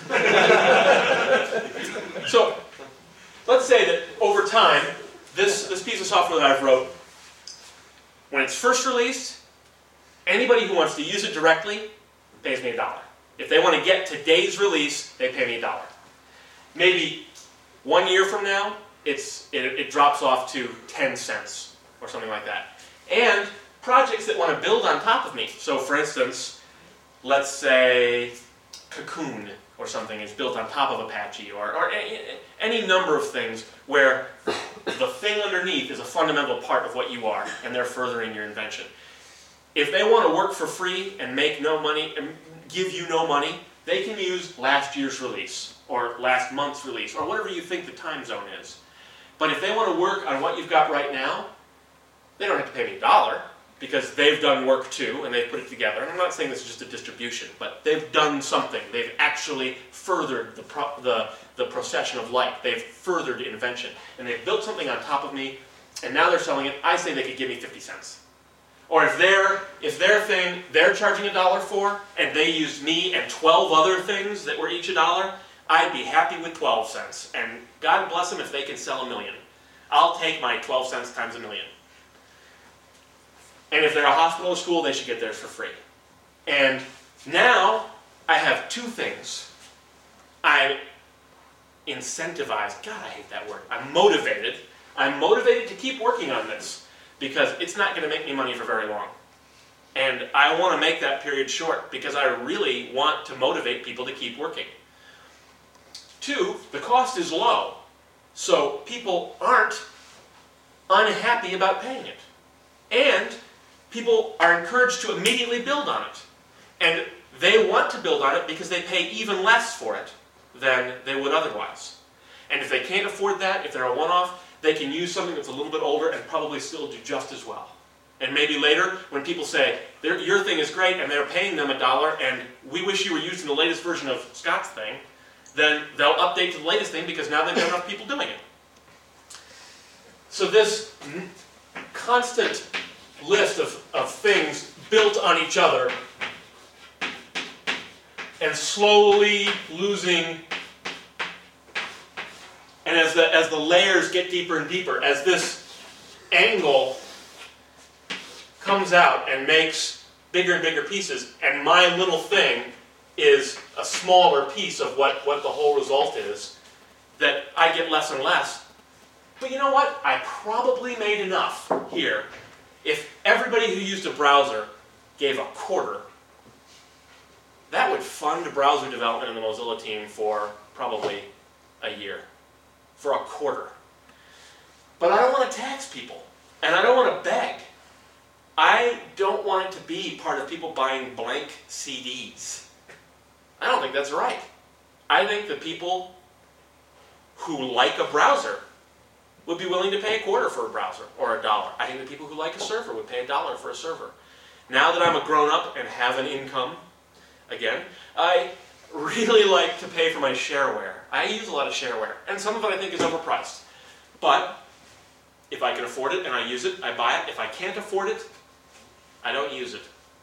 So, let's say that over time, this, this piece of software that I've wrote, when it's first released, anybody who wants to use it directly pays me a dollar. If they want to get today's release, they pay me a dollar. Maybe one year from now, it's, it, it drops off to ten cents or something like that. And projects that want to build on top of me. So for instance, let's say Cocoon or something is built on top of Apache, or, or any, any number of things where the thing underneath is a fundamental part of what you are, and they're furthering your invention. If they want to work for free and make no money, and give you no money, they can use last year's release, or last month's release, or whatever you think the time zone is. But if they want to work on what you've got right now, they don't have to pay me a dollar, because they've done work too, and they've put it together. And I'm not saying this is just a distribution, but they've done something. They've actually furthered the, pro the, the procession of light. They've furthered invention. And they've built something on top of me, and now they're selling it. I say they could give me fifty cents. Or if, they're, if their thing they're charging a dollar for, and they used me and twelve other things that were each a dollar, I'd be happy with twelve cents. And God bless them if they can sell a million. I'll take my twelve cents times a million. And if they're a hospital or school, they should get theirs for free. And now I have two things. I'm incentivized. God, I hate that word. I'm motivated. I'm motivated to keep working on this because it's not going to make me money for very long. And I want to make that period short because I really want to motivate people to keep working. Two, the cost is low. So people aren't unhappy about paying it. And people are encouraged to immediately build on it. And they want to build on it because they pay even less for it than they would otherwise. And if they can't afford that, if they're a one-off, they can use something that's a little bit older and probably still do just as well. And maybe later, when people say, your thing is great, and they're paying them a dollar, and we wish you were using the latest version of Scott's thing, then they'll update to the latest thing because now they've got enough people doing it. So this constant list of, of things built on each other and slowly losing, and as the, as the layers get deeper and deeper, as this angle comes out and makes bigger and bigger pieces, and my little thing is a smaller piece of what, what the whole result is, that I get less and less. But you know what? I probably made enough here. If everybody who used a browser gave a quarter, that would fund browser development in the Mozilla team for probably a year. For a quarter. But I don't want to tax people. And I don't want to beg. I don't want it to be part of people buying blank C Ds. I don't think that's right. I think the people who like a browser would be willing to pay a quarter for a browser, or a dollar. I think the people who like a server would pay a dollar for a server. Now that I'm a grown-up and have an income, again, I really like to pay for my shareware. I use a lot of shareware, and some of it I think is overpriced. But if I can afford it and I use it, I buy it. If I can't afford it, I don't use it.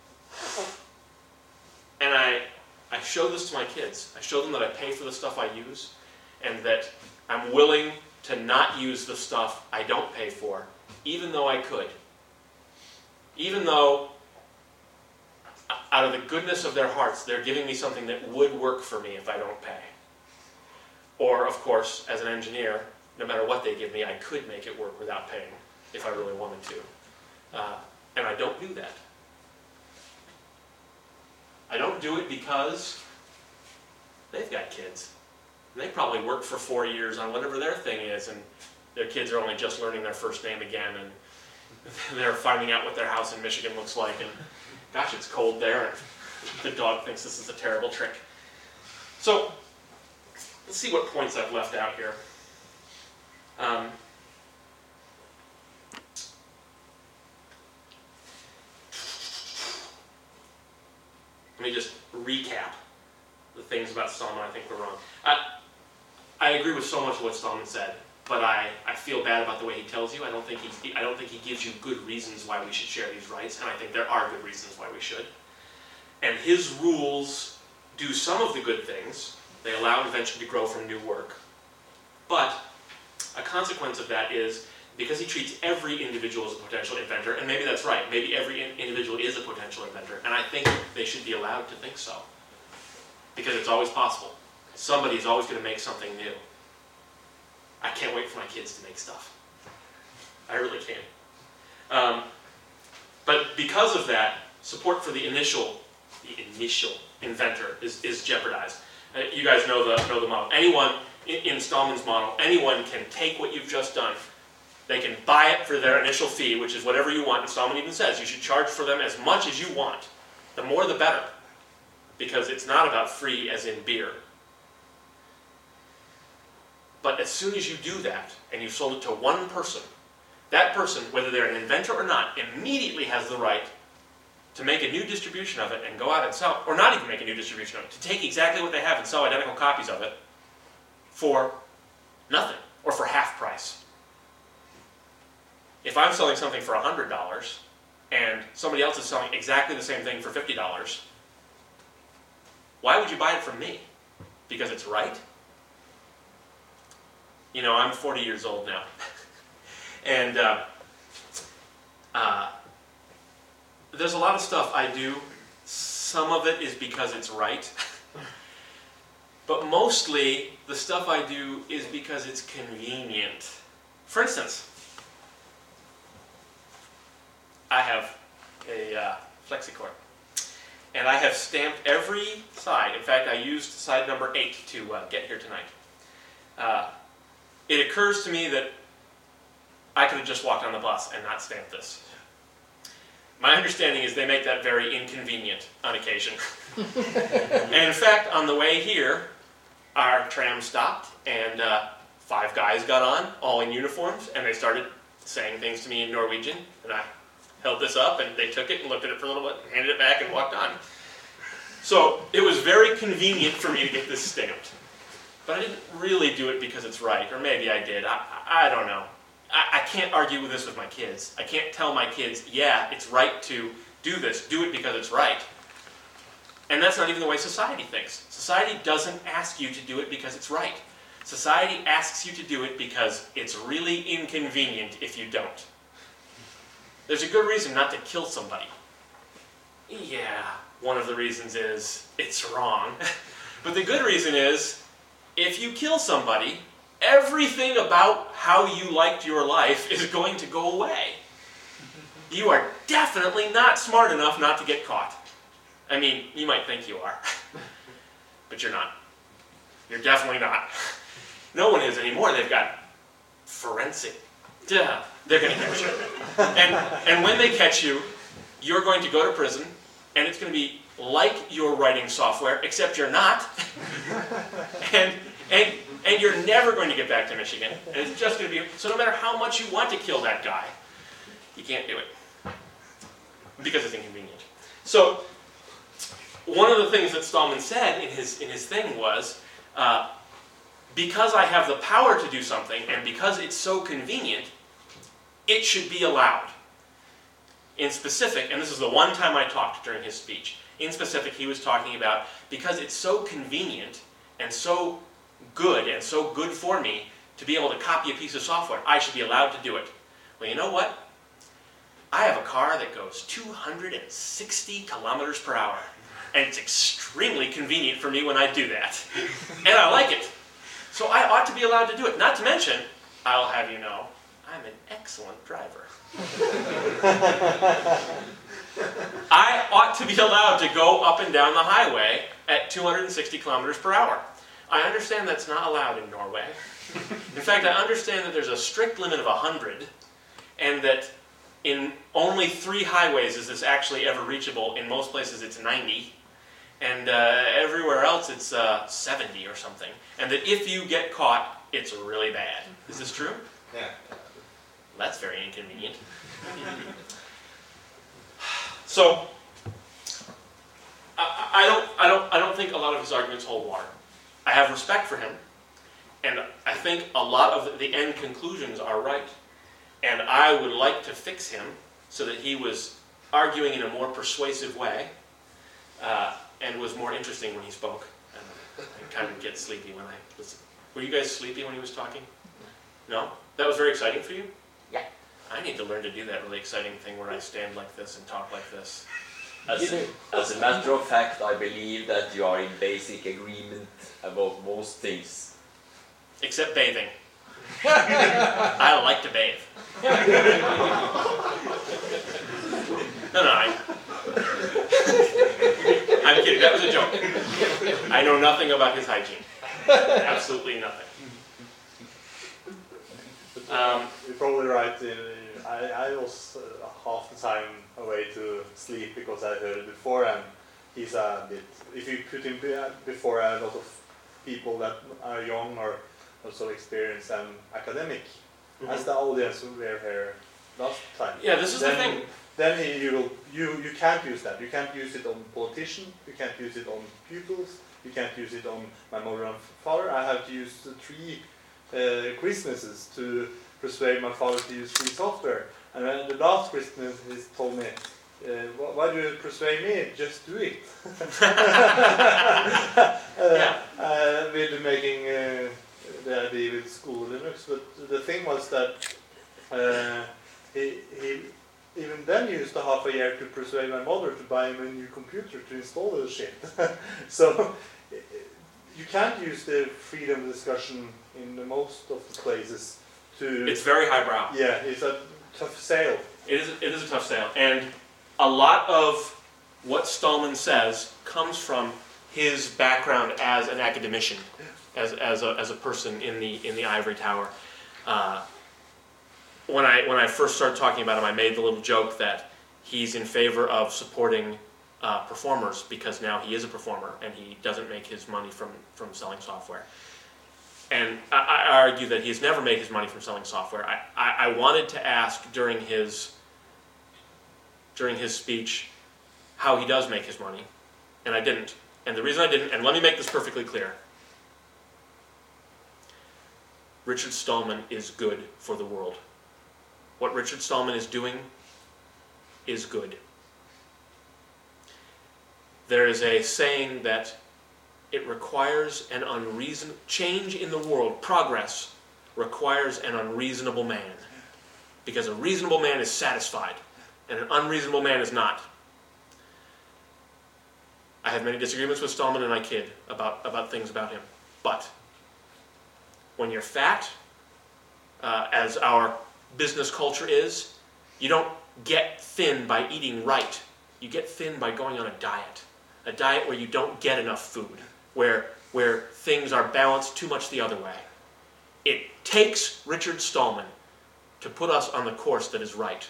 And I, I show this to my kids. I show them that I pay for the stuff I use, and that I'm willing to not use the stuff I don't pay for, even though I could. Even though, out of the goodness of their hearts, they're giving me something that would work for me if I don't pay. Or, of course, as an engineer, no matter what they give me, I could make it work without paying, if I really wanted to. Uh, and I don't do that. I don't do it because they've got kids. And they probably worked for four years on whatever their thing is, and their kids are only just learning their first name again, and they're finding out what their house in Michigan looks like, and gosh, it's cold there, and the dog thinks this is a terrible trick. So, let's see what points I've left out here. Um, let me just recap the things about Stallman I think were wrong. I, I agree with so much of what Stallman said, but I, I feel bad about the way he tells you. I don't think he I don't think he gives you good reasons why we should share these rights, and I think there are good reasons why we should. and his rules do some of the good things. They allow invention to grow from new work. But a consequence of that is, because he treats every individual as a potential inventor, and maybe that's right, maybe every in individual is a potential inventor, and I think they should be allowed to think so. Because it's always possible. Somebody's always going to make something new. I can't wait for my kids to make stuff. I really can. Um, but because of that, support for the initial, the initial inventor is, is jeopardized. Uh, you guys know the, know the model. Anyone, in, in Stallman's model, anyone can take what you've just done. They can buy it for their initial fee, which is whatever you want. And Stallman even says you should charge for them as much as you want. The more the better. Because it's not about free as in beer. But as soon as you do that, and you've sold it to one person, that person, whether they're an inventor or not, immediately has the right to make a new distribution of it and go out and sell, or not even make a new distribution of it, to take exactly what they have and sell identical copies of it for nothing, or for half price. If I'm selling something for one hundred dollars, and somebody else is selling exactly the same thing for fifty dollars, why would you buy it from me? Because it's right? You know, I'm forty years old now. and uh, uh, there's a lot of stuff I do. Some of it is because it's right. But mostly, the stuff I do is because it's convenient. For instance, I have a uh, FlexiCore. And I have stamped every side. In fact, I used side number eight to uh, get here tonight. Uh, it occurs to me that I could have just walked on the bus and not stamped this. My understanding is they make that very inconvenient on occasion. And in fact, on the way here, our tram stopped, and uh, five guys got on, all in uniforms, and they started saying things to me in Norwegian, and I held this up, and they took it and looked at it for a little bit, and handed it back, and walked on. So it was very convenient for me to get this stamped. But I didn't really do it because it's right, or maybe I did. I, I don't know. I, I can't argue with this with my kids. I can't tell my kids, yeah, it's right to do this. Do it because it's right. And that's not even the way society thinks. Society doesn't ask you to do it because it's right. Society asks you to do it because it's really inconvenient if you don't. There's a good reason not to kill somebody. Yeah, one of the reasons is it's wrong. But the good reason is, if you kill somebody, everything about how you liked your life is going to go away. You are definitely not smart enough not to get caught. I mean, you might think you are, but you're not. You're definitely not. No one is anymore. They've got forensic. Duh. They're going to catch you. And, and when they catch you, you're going to go to prison, and it's going to be like your writing software, except you're not. and, and, and you're never going to get back to Michigan. And it's just going to be, so no matter how much you want to kill that guy, you can't do it. Because it's inconvenient. So, one of the things that Stallman said in his, in his thing was, uh, because I have the power to do something, and because it's so convenient, it should be allowed. In specific, and this is the one time I talked during his speech, in specific he was talking about, because it's so convenient and so good and so good for me to be able to copy a piece of software, I should be allowed to do it. Well, you know what? I have a car that goes two hundred sixty kilometers per hour, and it's extremely convenient for me when I do that. And I like it. So I ought to be allowed to do it. Not to mention, I'll have you know, I'm an excellent driver. I ought to be allowed to go up and down the highway at two hundred sixty kilometers per hour. I understand that's not allowed in Norway. In fact, I understand that there's a strict limit of one hundred, and that in only three highways is this actually ever reachable. In most places it's ninety, and uh, everywhere else it's uh, seventy or something. And that if you get caught, it's really bad. Is this true? Yeah. That's very inconvenient. So, I, I don't, I don't, I don't think a lot of his arguments hold water. I have respect for him, and I think a lot of the end conclusions are right. And I would like to fix him so that he was arguing in a more persuasive way. uh, and was more interesting when he spoke. And I kind of get sleepy when I listen. Were you guys sleepy when he was talking? No? That was very exciting for you? Yeah. I need to learn to do that really exciting thing where I stand like this and talk like this. As, as a matter of fact, I believe that you are in basic agreement about most things. Except bathing. I like to bathe. No, no, I... I'm kidding, that was a joke. I know nothing about his hygiene. Absolutely nothing. Um, You're probably right. In, I, I was uh, half the time away to sleep because I heard it before, and he's a bit. If you put him be- before a lot of people that are young or not so experienced and academic, mm-hmm. as the audience who were here last time. Yeah, this is then, the thing. Then he, you will you you can't use that. You can't use it on politicians. You can't use it on pupils. You can't use it on my mother and father. I have to use the three uh, Christmases to persuade my father to use free software. And then the last Christmas, he told me, uh, why, "Why do you persuade me? Just do it." uh, Yeah. uh, with making uh, the idea with school Linux, but the thing was that uh, he he. Even then used a half a year to persuade my mother to buy him a new computer to install the shit. So you can't use the freedom discussion in the most of the places to... It's very highbrow. Yeah, it's a tough sale. It is, it is a tough sale. And a lot of what Stallman says comes from his background as an academician, as, as, a, as a person in the, in the ivory tower. Uh, When I when I first started talking about him, I made the little joke that he's in favor of supporting uh, performers because now he is a performer and he doesn't make his money from, from selling software. And I, I argue that he's never made his money from selling software. I, I, I wanted to ask during his during his speech how he does make his money, and I didn't. And the reason I didn't, and let me make this perfectly clear, Richard Stallman is good for the world. What Richard Stallman is doing is good. There is a saying that it requires an unreason change in the world, progress requires an unreasonable man. Because a reasonable man is satisfied, and an unreasonable man is not. I have many disagreements with Stallman, and I kid about, about things about him. But when you're fat, uh, as our business culture is, you don't get thin by eating right. You get thin by going on a diet. A diet where you don't get enough food, where, where things are balanced too much the other way. It takes Richard Stallman to put us on the course that is right.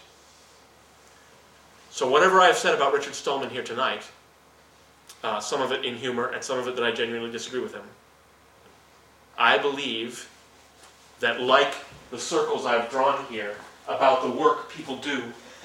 So whatever I have said about Richard Stallman here tonight, uh, some of it in humor and some of it that I genuinely disagree with him, I believe that like the circles I've drawn here about the work people do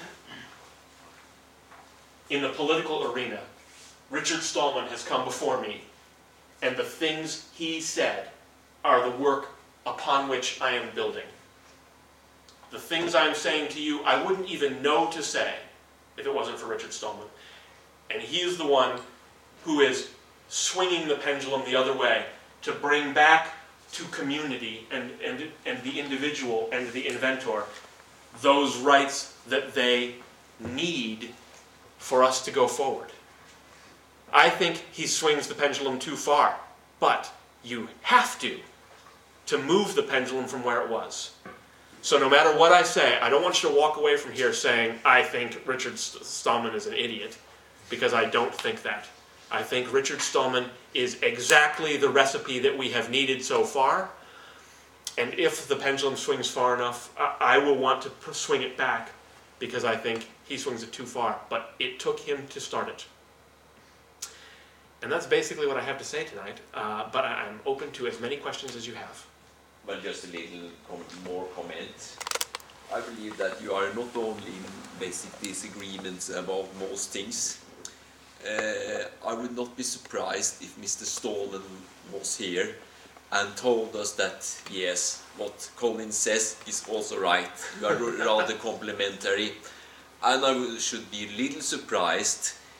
in the political arena, Richard Stallman has come before me, and the things he said are the work upon which I am building. The things I'm saying to you, I wouldn't even know to say if it wasn't for Richard Stallman. And he is the one who is swinging the pendulum the other way to bring back to community and, and, and the individual and the inventor those rights that they need for us to go forward. I think he swings the pendulum too far, but you have to, to move the pendulum from where it was. So no matter what I say, I don't want you to walk away from here saying, I think Richard Stallman is an idiot, because I don't think that. I think Richard Stallman is exactly the recipe that we have needed so far, and if the pendulum swings far enough, I will want to swing it back, because I think he swings it too far, but it took him to start it. And that's basically what I have to say tonight, uh, but I'm open to as many questions as you have. Well, just a little com more comment. I believe that you are not only in basic disagreements about most things. Uh, I would not be surprised if Mister Stallman was here and told us that, yes, what Colin says is also right. You are rather complimentary. And I should be a little surprised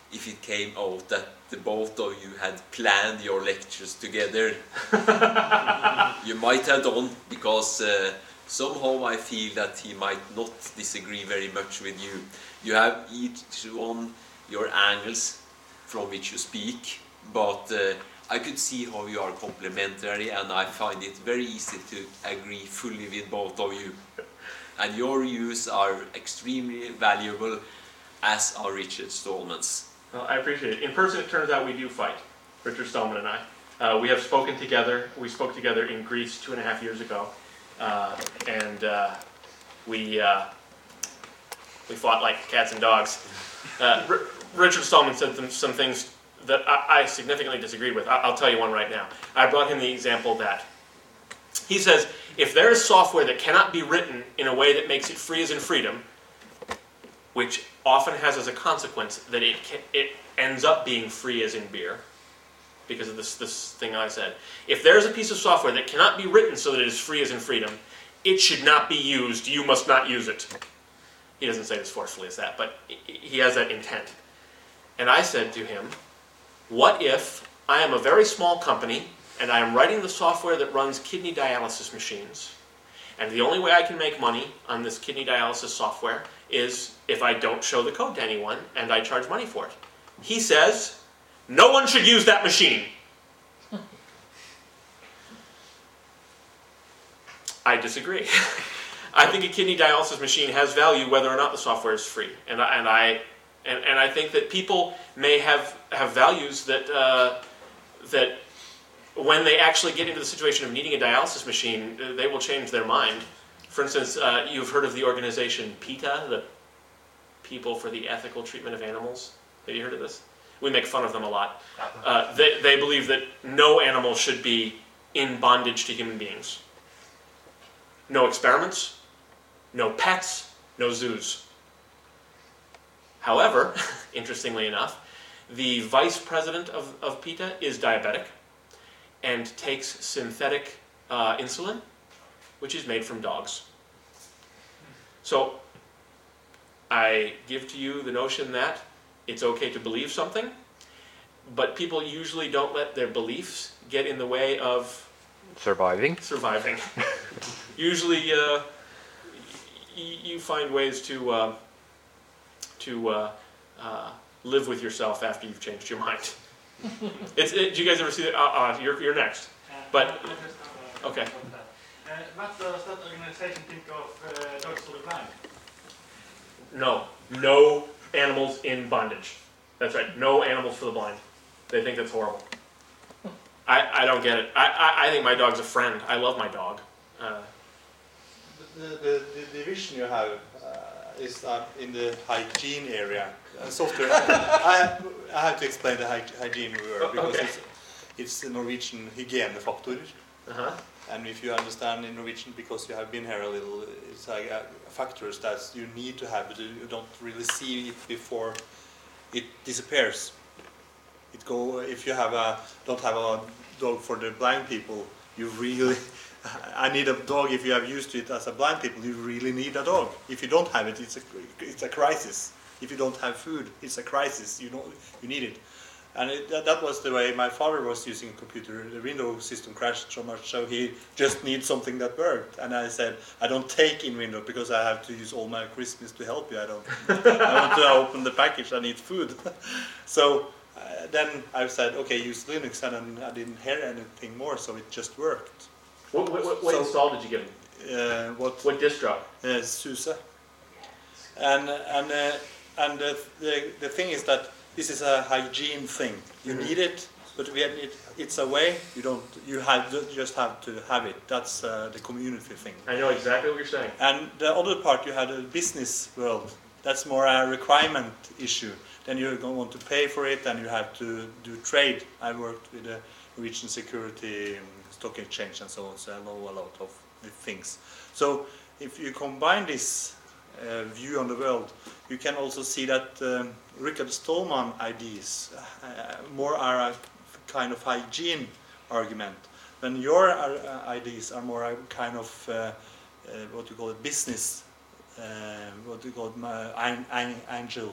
if it came out that the both of you had planned your lectures together. You might have done, because uh, somehow I feel that he might not disagree very much with you. You have each on your angles from which you speak, but uh, I could see how you are complementary, and I find it very easy to agree fully with both of you. And your views are extremely valuable, as are Richard Stallman's. Well, I appreciate it. In person, it turns out we do fight, Richard Stallman and I. Uh, we have spoken together. We spoke together in Greece two and a half years ago, uh, and uh, we uh, we fought like cats and dogs. Uh, R Richard Stallman said some, some things that I, I significantly disagreed with. I I'll tell you one right now. I brought him the example that he says, if there is software that cannot be written in a way that makes it free as in freedom, which often has as a consequence that it, can, it ends up being free as in beer, because of this, this thing I said. If there's a piece of software that cannot be written so that it is free as in freedom, it should not be used. You must not use it. He doesn't say it as forcefully as that, but he has that intent. And I said to him, what if I am a very small company and I am writing the software that runs kidney dialysis machines, and the only way I can make money on this kidney dialysis software is if I don't show the code to anyone and I charge money for it. He says, no one should use that machine. I disagree. I think a kidney dialysis machine has value whether or not the software is free. And I, and I, and, and I think that people may have, have values that, uh, that when they actually get into the situation of needing a dialysis machine, they will change their mind. For instance, uh, you've heard of the organization PETA, the People for the Ethical Treatment of Animals. Have you heard of this? We make fun of them a lot. Uh, they, they believe that no animal should be in bondage to human beings. No experiments, no pets, no zoos. However, interestingly enough, the vice president of, of PETA is diabetic and takes synthetic uh, insulin, which is made from dogs. So I give to you the notion that it's okay to believe something, but people usually don't let their beliefs get in the way of Surviving. surviving. Usually uh, y you find ways to, uh, to uh, uh, live with yourself after you've changed your mind. It's, it, do you guys ever see that? Uh, uh, you're, you're next. But, okay. Uh, what does that organization think of uh, Dogs for the Blind? No. No animals in bondage. That's right. No animals for the blind. They think that's horrible. I, I don't get it. I, I, I think my dog's a friend. I love my dog. Uh, The, the, the division you have uh, is uh, in the hygiene area. Uh, software. I, I have to explain the hy hygiene word because Okay. it's, it's the Norwegian hygienefaktor. uh-huh. And if you understand in Norwegian, because you have been here a little, it's like uh, factors that you need to have, but you don't really see it before it disappears. It go if you have a don't have a dog for the blind people, you really. I need a dog. If you have used it as a blind people, you really need a dog. If you don't have it, it's a it's a crisis. If you don't have food, it's a crisis. You know you need it. And it, that, that was the way my father was using a computer. The Windows system crashed so much, so he just needs something that worked. And I said, I don't take in Windows because I have to use all my Christmas to help you. I don't. I want to open the package. I need food. So uh, then I said, okay, use Linux, and then I didn't hear anything more, so it just worked. What, what, what So- install did you give him? Uh, what? What distro? Uh, SUSE. And and uh, and the, the the thing is that this is a hygiene thing. You Mhm. need it, but when it, it's a way you don't. You have you just have to have it. That's uh, the community thing. I know exactly what you're saying. And the other part, you have the business world. That's more a requirement issue. Then you're going to want to pay for it, and you have to do trade. I worked with the Norwegian Security um, Stock Exchange and so on, so I know a lot of the things. So if you combine this uh, view on the world, you can also see that um, Richard Stallman ideas uh, more are a kind of hygiene argument, when your uh, ideas are more a kind of uh, uh, what you call it business, uh, what you call it, uh, angel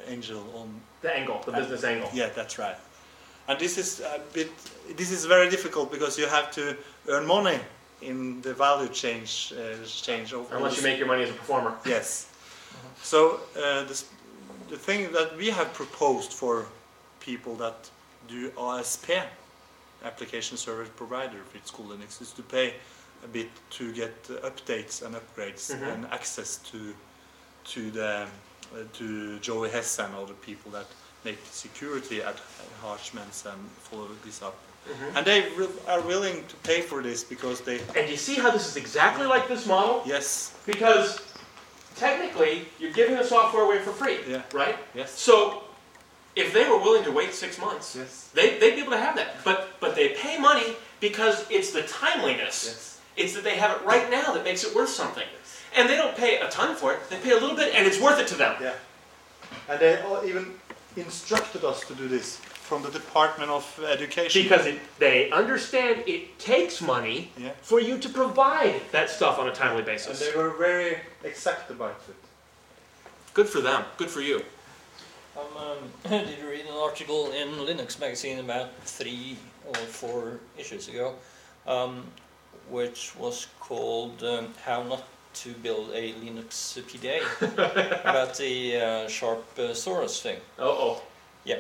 angel on. The angle, the business angle. Yeah, that's right. And this is a bit. This is very difficult because you have to earn money in the value change uh, change over. Unless you make your money as a performer. Yes. So uh, this, the thing that we have proposed for people that do A S P, application service provider with School Linux, is to pay a bit to get uh, updates and upgrades Mm-hmm. and access to to the uh, to Joey Hess and other people that make security enhancements and follow this up. Mm-hmm. And they re are willing to pay for this because they. And you see how this is exactly like this model? Yes. Because technically, you're giving the software away for free, Yeah. right? Yes. So if they were willing to wait six months, Yes. they, they'd be able to have that. But, but they pay money because it's the timeliness. Yes. It's that they have it right now that makes it worth something. And they don't pay a ton for it. They pay a little bit, and it's worth it to them. Yeah. And they all even instructed us to do this from the Department of Education. Because it, they understand it takes money Yeah. for you to provide that stuff on a timely And basis. they were very exact about it. Good for them. Good for you. Um, um, did you read an article in Linux magazine about three or four issues ago, um, which was called um, "How Not to Build a Linux P D A," about the uh, Sharp uh, Soros thing. Uh oh. Yeah,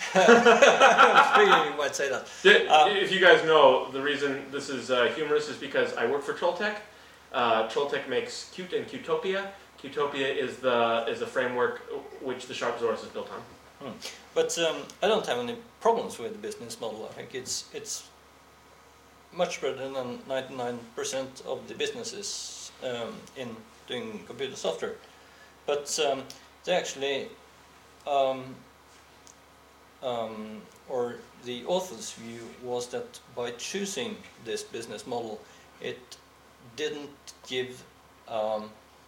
I figured you might say that. Um, If you guys know, the reason this is uh, humorous is because I work for Trolltech. Uh, Trolltech makes Qt and Qtopia. Qtopia is the is the framework which the Sharp Soros is built on. Hmm. But um, I don't have any problems with the business model. I think it's it's much better than ninety-nine percent of the businesses um, in doing computer software. But um, they actually, um, um, or the author's view was that by choosing this business model, it didn't give um,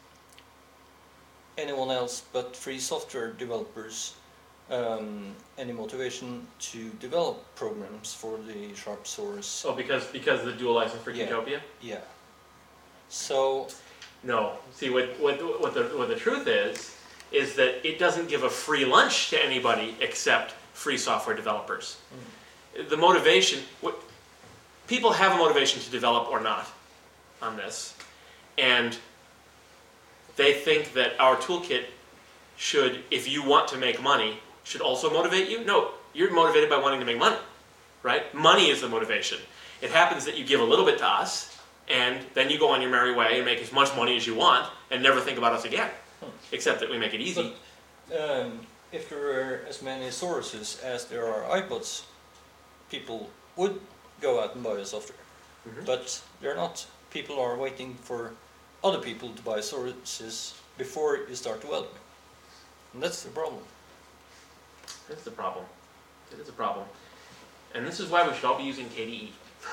anyone else but free software developers um, any motivation to develop programs for the Sharp Soros. Oh, because because of the dual license for Yeah. Qtopia? Yeah. So No. See, what what what the what the truth is is that it doesn't give a free lunch to anybody except free software developers. Mm. The motivation, what people have a motivation to develop or not on this, and they think that our toolkit should, if you want to make money, should also motivate you. No, you're motivated by wanting to make money, right? Money is the motivation. It happens that you give a little bit to us, and then you go on your merry way and make as much money as you want, and never think about us again, Hmm. except that we make it easy. But um, if there were as many sources as there are iPods, people would go out and buy the software. Mhm. But they're not. People are waiting for other people to buy sources before you start developing. And that's the problem. That's the problem. It is a problem. And this is why we should all be using K D E.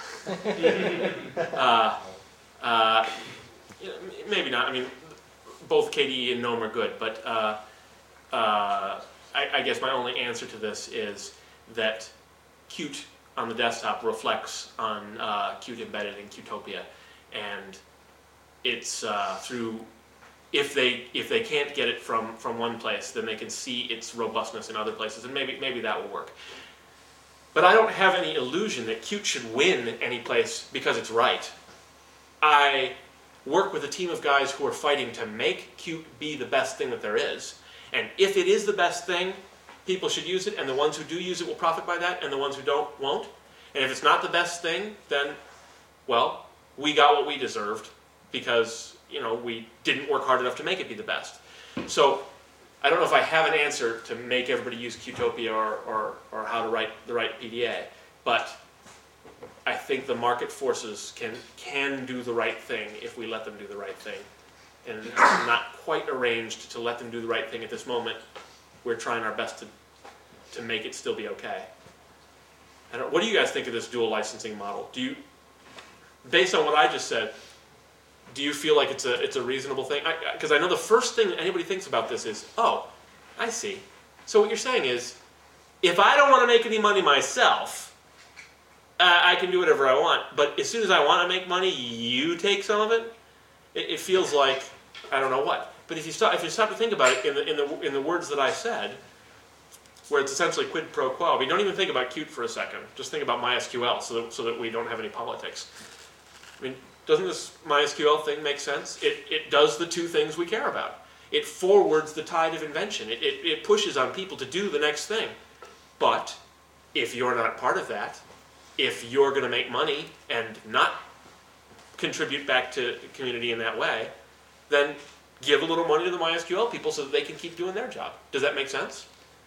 uh, uh, you know, m- maybe not. I mean, both K D E and GNOME are good, but uh, uh, I, I guess my only answer to this is that Qt on the desktop reflects on uh, Qt embedded in Qtopia, and it's uh, through. If they if they can't get it from from one place, then they can see its robustness in other places, and maybe maybe that will work. But I don't have any illusion that Qt should win any place because it's right. I work with a team of guys who are fighting to make Qt be the best thing that there is, and if it is the best thing, people should use it, and the ones who do use it will profit by that, and the ones who don't won't. And if it's not the best thing, then well, we got what we deserved because, you know, we didn't work hard enough to make it be the best. So I don't know if I have an answer to make everybody use Qtopia or, or, or how to write the right P D A, but I think the market forces can, can do the right thing if we let them do the right thing. And it's not quite arranged to let them do the right thing at this moment. We're trying our best to, to make it still be okay. I don't, what do you guys think of this dual licensing model? Do you, based on what I just said, do you feel like it's a it's a reasonable thing? Because I, I know the first thing anybody thinks about this is, oh, I see. So what you're saying is, if I don't want to make any money myself, uh, I can do whatever I want. But as soon as I want to make money, you take some of it. It, it feels like I don't know what. But if you stop if you stop to think about it in the in the in the words that I said, where it's essentially quid pro quo. I mean, don't even think about Qt for a second. Just think about MySQL so that, so that we don't have any politics. I mean, doesn't this MySQL thing make sense? It, it does the two things we care about. It forwards the tide of invention. It, it, it pushes on people to do the next thing. But if you're not part of that, if you're going to make money and not contribute back to the community in that way, then give a little money to the MySQL people so that they can keep doing their job. Does that make sense?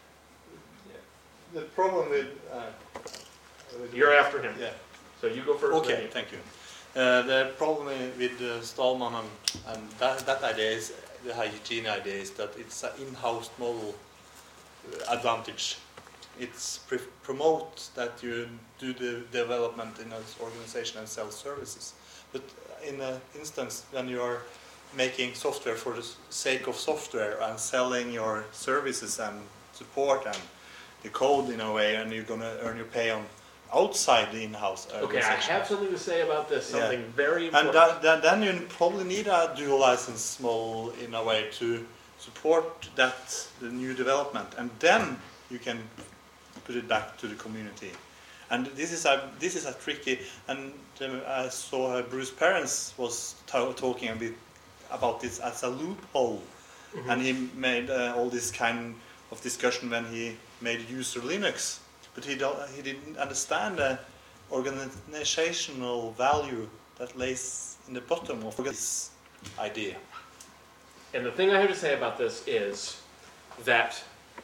The problem with... Uh, with You're after him. Yeah. So you go first. Okay, maybe. thank you. Uh, the problem with uh, Stallman and, and that, that idea is, the hygiene idea is that it's an in-house model uh, advantage. It's pre promote that you do the development in an organization and sell services. But in an instance when you are making software for the sake of software and selling your services and support and the code in a way, and you're going to earn your pay on outside the in-house Okay, I have something to say about this, something Yeah. very important. And that, that, then you probably need a dual license model in a way to support that, the new development, and then you can put it back to the community. And this is a this is a tricky. And um, I saw uh, Bruce Perens was ta talking a bit about this as a loophole, mm-hmm. and he made uh, all this kind of discussion when he made user Linux, but he don't, he didn't understand the organizational value that lays in the bottom of this idea. And the thing I have to say about this is that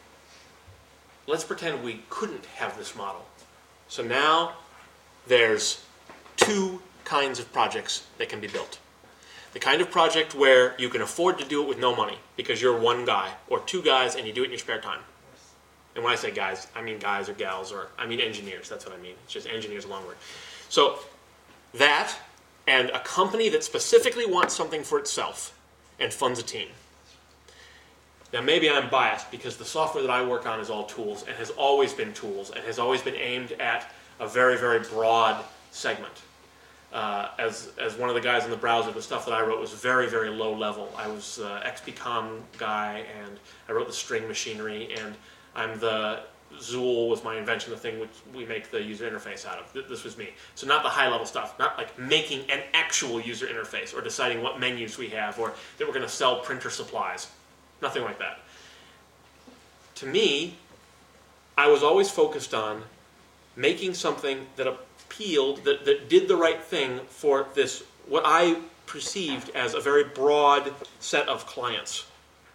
let's pretend we couldn't have this model. So now there's two kinds of projects that can be built. The kind of project where you can afford to do it with no money because you're one guy or two guys and you do it in your spare time. And when I say guys, I mean guys or gals, or I mean engineers. That's what I mean. It's just engineers, a long word. So that and a company that specifically wants something for itself and funds a team. Now maybe I'm biased because the software that I work on is all tools and has always been tools and has always been aimed at a very, very broad segment. Uh, as, as one of the guys in the browser, the stuff that I wrote was very, very low level. I was uh, X P com guy, and I wrote the string machinery, and I'm the Zool was my invention, the thing which we make the user interface out of. This was me. So not the high level stuff, not like making an actual user interface or deciding what menus we have or that we're going to sell printer supplies. Nothing like that. To me, I was always focused on making something that appealed, that, that did the right thing for this, what I perceived as a very broad set of clients.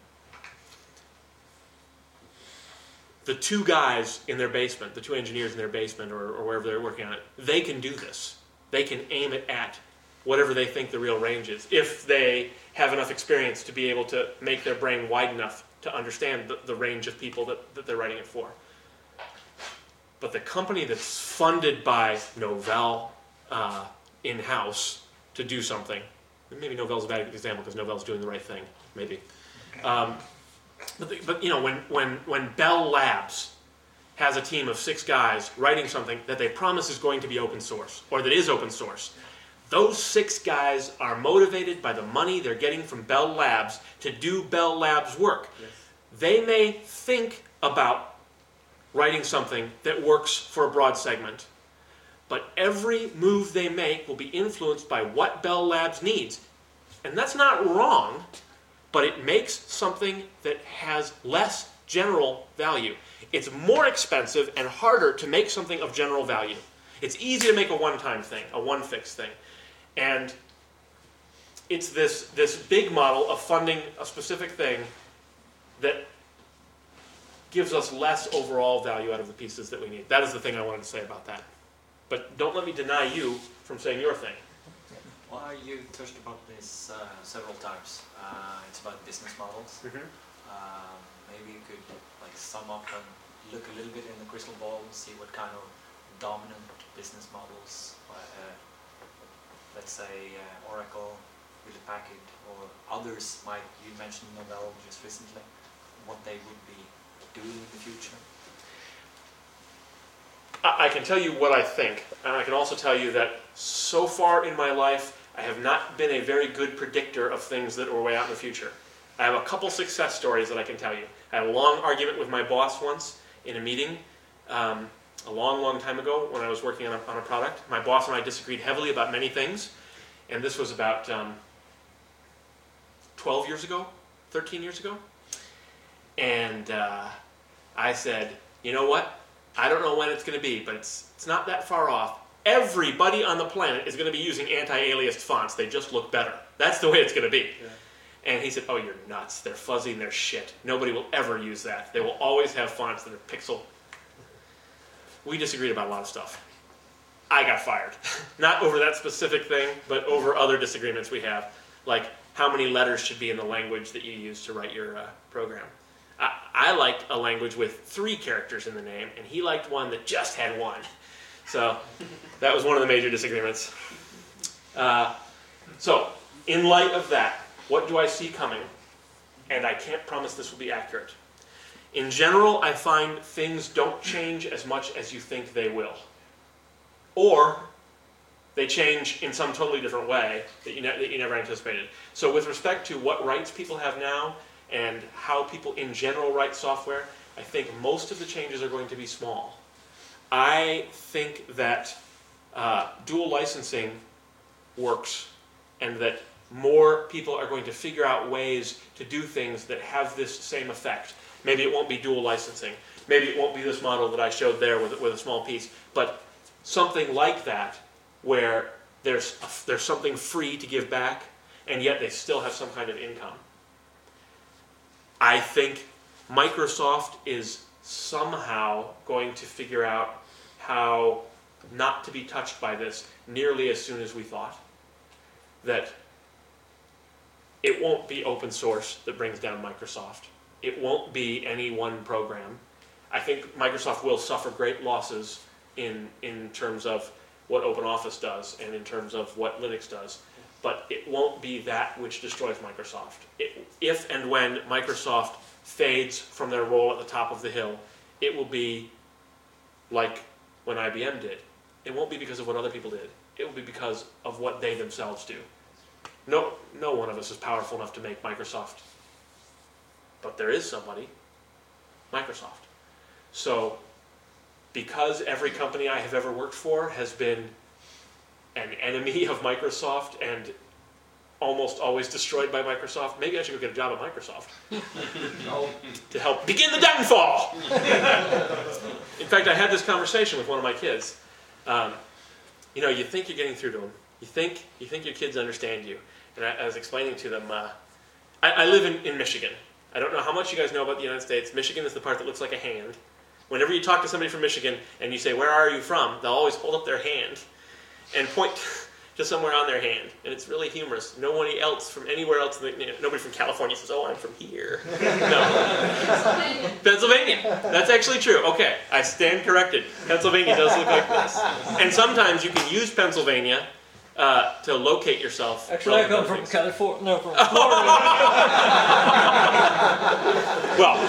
The two guys in their basement, the two engineers in their basement or, or wherever they're working on it, they can do this. They can aim it at whatever they think the real range is, if they have enough experience to be able to make their brain wide enough to understand the, the range of people that, that they're writing it for. But the company that's funded by Novell uh, in-house to do something, maybe Novell's a bad example because Novell's doing the right thing, maybe. Um, but, the, but you know, when, when, when Bell Labs has a team of six guys writing something that they promise is going to be open source, or that is open source, those six guys are motivated by the money they're getting from Bell Labs to do Bell Labs work. Yes. They may think about writing something that works for a broad segment, but every move they make will be influenced by what Bell Labs needs. And that's not wrong, but it makes something that has less general value. It's more expensive and harder to make something of general value. It's easy to make a one-time thing, a one-fix thing. And it's this, this big model of funding a specific thing that gives us less overall value out of the pieces that we need. That is the thing I wanted to say about that. But don't let me deny you from saying your thing. Well, you touched about this uh, several times. Uh, it's about business models. Mm-hmm. uh, maybe you could like sum up and look a little bit in the crystal ball and see what kind of dominant business models, uh, let's say uh, Oracle, Hewlett Packard, or others might, you mentioned Novell just recently, what they would be doing in the future? I can tell you what I think, and I can also tell you that so far in my life, I have not been a very good predictor of things that are way out in the future. I have a couple success stories that I can tell you. I had a long argument with my boss once, in a meeting um, a long, long time ago when I was working on a, on a product. My boss and I disagreed heavily about many things, and this was about um, twelve years ago, thirteen years ago. And uh, I said, you know what? I don't know when it's going to be, but it's, it's not that far off. Everybody on the planet is going to be using anti-aliased fonts. They just look better. That's the way it's going to be. Yeah. And he said, oh, you're nuts. They're fuzzy and they're shit. Nobody will ever use that. They will always have fonts that are pixel. We disagreed about a lot of stuff. I got fired. Not over that specific thing, but over other disagreements we have. Like how many letters should be in the language that you use to write your uh, program. I, I liked a language with three characters in the name, and he liked one that just had one. So that was one of the major disagreements. Uh, so in light of that, what do I see coming? And I can't promise this will be accurate. In general, I find things don't change as much as you think they will. Or they change in some totally different way that you, ne that you never anticipated. So with respect to what rights people have now and how people in general write software, I think most of the changes are going to be small. I think that uh, dual licensing works, and that more people are going to figure out ways to do things that have this same effect. Maybe it won't be dual licensing. Maybe it won't be this model that I showed there with, with a small piece, but something like that where there's, a, there's something free to give back, and yet they still have some kind of income. I think Microsoft is somehow going to figure out how not to be touched by this nearly as soon as we thought. That it won't be open source that brings down Microsoft. It won't be any one program. I think Microsoft will suffer great losses in, in terms of what OpenOffice does and in terms of what Linux does. But it won't be that which destroys Microsoft. It, if and when Microsoft fades from their role at the top of the hill, it will be like when I B M did. It won't be because of what other people did. It will be because of what they themselves do. No, no one of us is powerful enough to make Microsoft. But there is somebody, Microsoft. So, because every company I have ever worked for has been an enemy of Microsoft and almost always destroyed by Microsoft, maybe I should go get a job at Microsoft no. to help begin the downfall. In fact, I had this conversation with one of my kids. Um, you know, you think you're getting through to them. You think, you think your kids understand you. And I, I was explaining to them, uh, I, I live in, in Michigan. I don't know how much you guys know about the United States. Michigan is the part that looks like a hand. Whenever you talk to somebody from Michigan and you say, where are you from? They'll always hold up their hand and point to somewhere on their hand. And it's really humorous. Nobody else from anywhere else, you know, nobody from California says, oh, I'm from here. No. Pennsylvania. Pennsylvania. That's actually true. Okay, I stand corrected. Pennsylvania does look like this. And sometimes you can use Pennsylvania uh, to locate yourself. Actually, I come from California. No, from Florida. Well,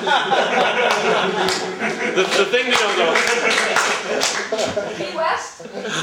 the, the thing to know, though... Midwest?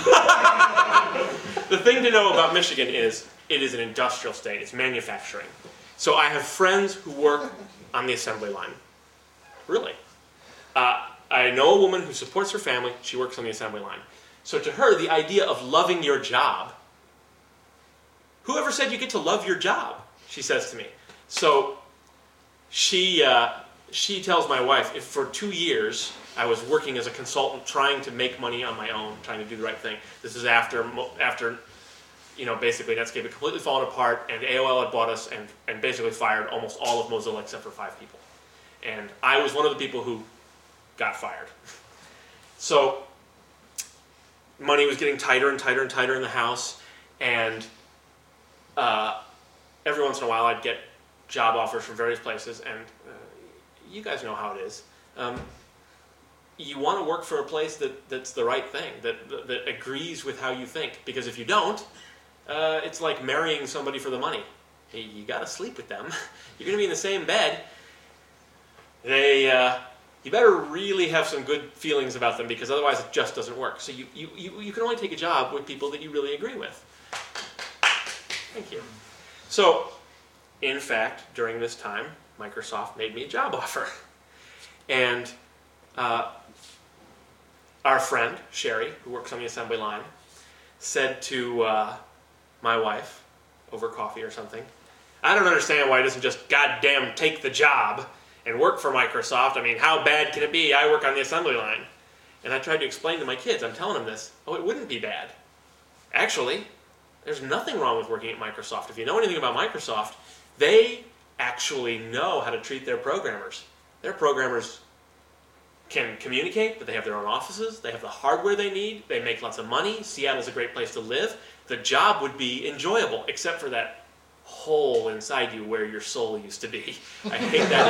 The thing to know about Michigan is it is an industrial state. It's manufacturing. So I have friends who work on the assembly line. Really. Uh, I know a woman who supports her family. She works on the assembly line. So to her, the idea of loving your job, whoever said you get to love your job, she says to me. So she, uh, she tells my wife, if for two years I was working as a consultant trying to make money on my own, trying to do the right thing. This is after, after you know, basically Netscape had completely fallen apart and A O L had bought us and, and basically fired almost all of Mozilla except for five people. And I was one of the people who got fired. So money was getting tighter and tighter and tighter in the house, and uh, every once in a while I'd get job offers from various places, and uh, you guys know how it is. Um, you want to work for a place that, that's the right thing, that, that, that agrees with how you think, because if you don't, uh, it's like marrying somebody for the money. You, you got to sleep with them. You're going to be in the same bed. They, uh, you better really have some good feelings about them, because otherwise it just doesn't work. So you, you, you, you can only take a job with people that you really agree with. Thank you. So, in fact, during this time, Microsoft made me a job offer. And uh, our friend, Sherry, who works on the assembly line, said to uh, my wife over coffee or something, I don't understand why he doesn't just goddamn take the job and work for Microsoft. I mean, how bad can it be? I work on the assembly line. And I tried to explain to my kids, I'm telling them this, oh, it wouldn't be bad. Actually, there's nothing wrong with working at Microsoft. If you know anything about Microsoft, they actually know how to treat their programmers. Their programmers can communicate, but they have their own offices, they have the hardware they need, they make lots of money, Seattle's a great place to live. The job would be enjoyable, except for that hole inside you where your soul used to be. I hate that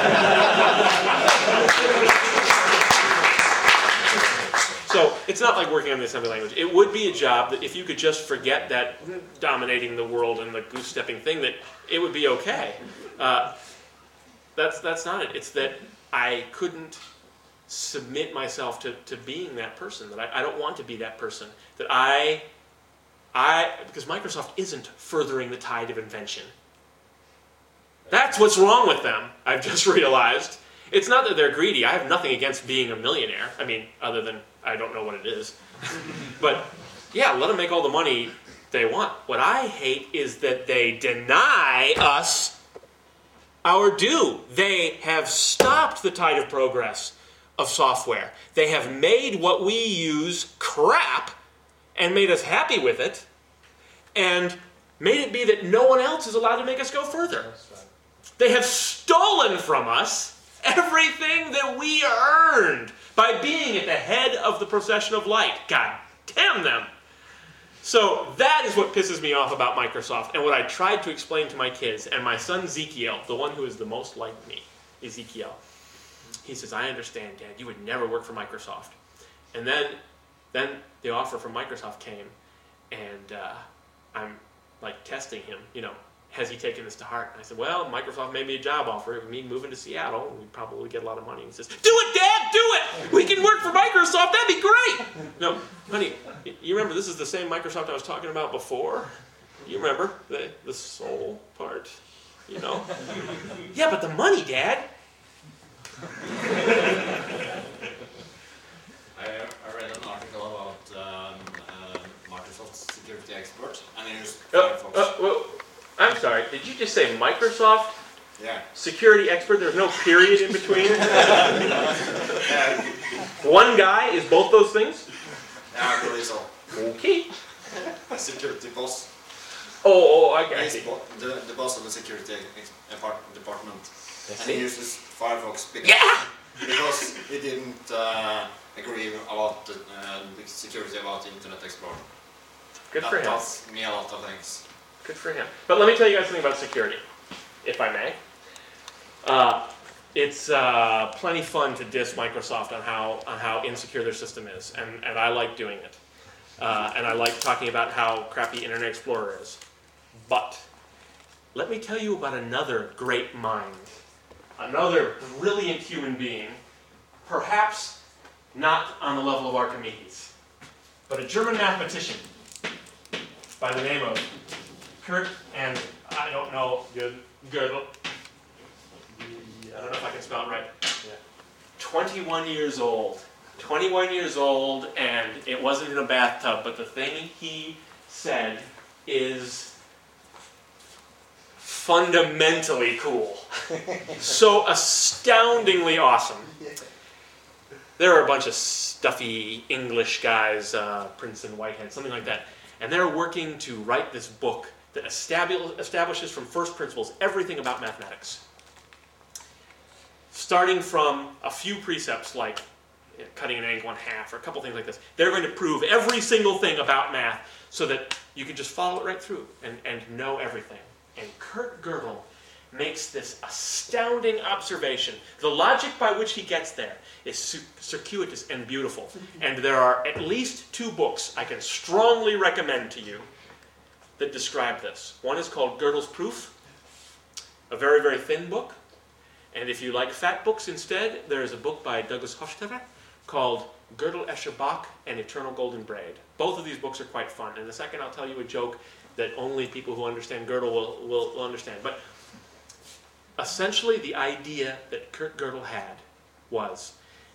part. So it's not like working on the assembly language. It would be a job that if you could just forget that dominating the world and the goose-stepping thing, that it would be okay. Uh, that's, that's not it. It's that I couldn't submit myself to, to being that person, that I, I don't want to be that person, that I, I, because Microsoft isn't furthering the tide of invention. That's what's wrong with them, I've just realized. It's not that they're greedy. I have nothing against being a millionaire. I mean, other than I don't know what it is. But yeah, let them make all the money they want. What I hate is that they deny us our due. They have stopped the tide of progress of software. They have made what we use crap and made us happy with it, and made it be that no one else is allowed to make us go further. They have stolen from us everything that we earned by being at the head of the procession of light. God damn them. So that is what pisses me off about Microsoft, and what I tried to explain to my kids, and my son Ezekiel, the one who is the most like me, Ezekiel, he says, I understand, Dad, you would never work for Microsoft. And then, then the offer from Microsoft came, and uh, I'm like testing him, you know, has he taken this to heart? And I said, well, Microsoft made me a job offer of me moving to Seattle. We'd probably get a lot of money. And he says, do it, Dad, do it! We can work for Microsoft, that'd be great! No, honey, you remember this is the same Microsoft I was talking about before? You remember the, the soul part, you know? Yeah, but the money, Dad. I, I read an article about um, uh, Microsoft security expert, and he used Uh, Firefox. uh, well, I'm sorry, did you just say Microsoft Yeah. security expert? There's no period in between? One guy is both those things? Yeah, I believe so. Okay. Security boss. Oh, oh, I got He's it. bo- the, the boss of the security ex- depart- department. That's And he it. uses Firefox because, Yeah! because he didn't uh, agree about the, uh, the security about the Internet Explorer. Good that for him. tells me a lot of things. Good for him. But let me tell you guys something about security, if I may. Uh, it's uh, plenty fun to diss Microsoft on how on how insecure their system is, and, and I like doing it. Uh, and I like talking about how crappy Internet Explorer is. But let me tell you about another great mind, another brilliant human being, perhaps not on the level of Archimedes, but a German mathematician by the name of Kurt, and I don't know, Gödel. I don't know if I can spell it right. Yeah. twenty-one years old. twenty-one years old, and it wasn't in a bathtub, but the thing he said is fundamentally cool. So astoundingly awesome. There are a bunch of stuffy English guys, uh, Princeton, Whitehead, something like that, and they're working to write this book that establish, establishes from first principles everything about mathematics. Starting from a few precepts like you know, cutting an angle in half or a couple things like this. They're going to prove every single thing about math so that you can just follow it right through and, and know everything. And Kurt Gödel makes this astounding observation. The logic by which he gets there is circuitous and beautiful. And there are at least two books I can strongly recommend to you that describe this. One is called Gödel's Proof, a very, very thin book. And if you like fat books instead, there is a book by Douglas Hofstadter called Gödel, Escher, Bach, and Eternal Golden Braid. Both of these books are quite fun. In a second, I'll tell you a joke that only people who understand Gödel will, will, will understand. But essentially, the idea that Kurt Gödel had was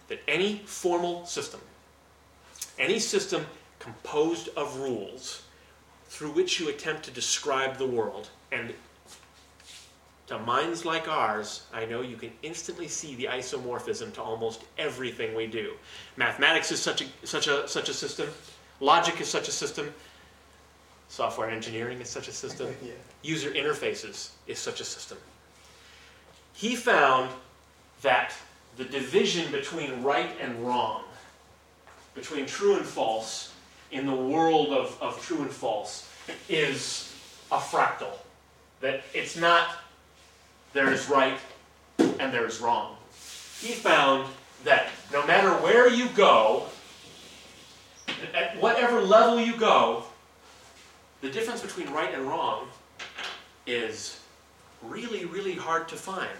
that any formal system, any system composed of rules through which you attempt to describe the world, and to minds like ours, I know you can instantly see the isomorphism to almost everything we do. Mathematics is such a, such a, such a system. Logic is such a system. Software engineering is such a system. Yeah. User interfaces is such a system. He found that the division between right and wrong, between true and false, in the world of, of true and false, is a fractal. That it's not there is right and there is wrong. He found that no matter where you go, at whatever level you go, the difference between right and wrong is really, really hard to find.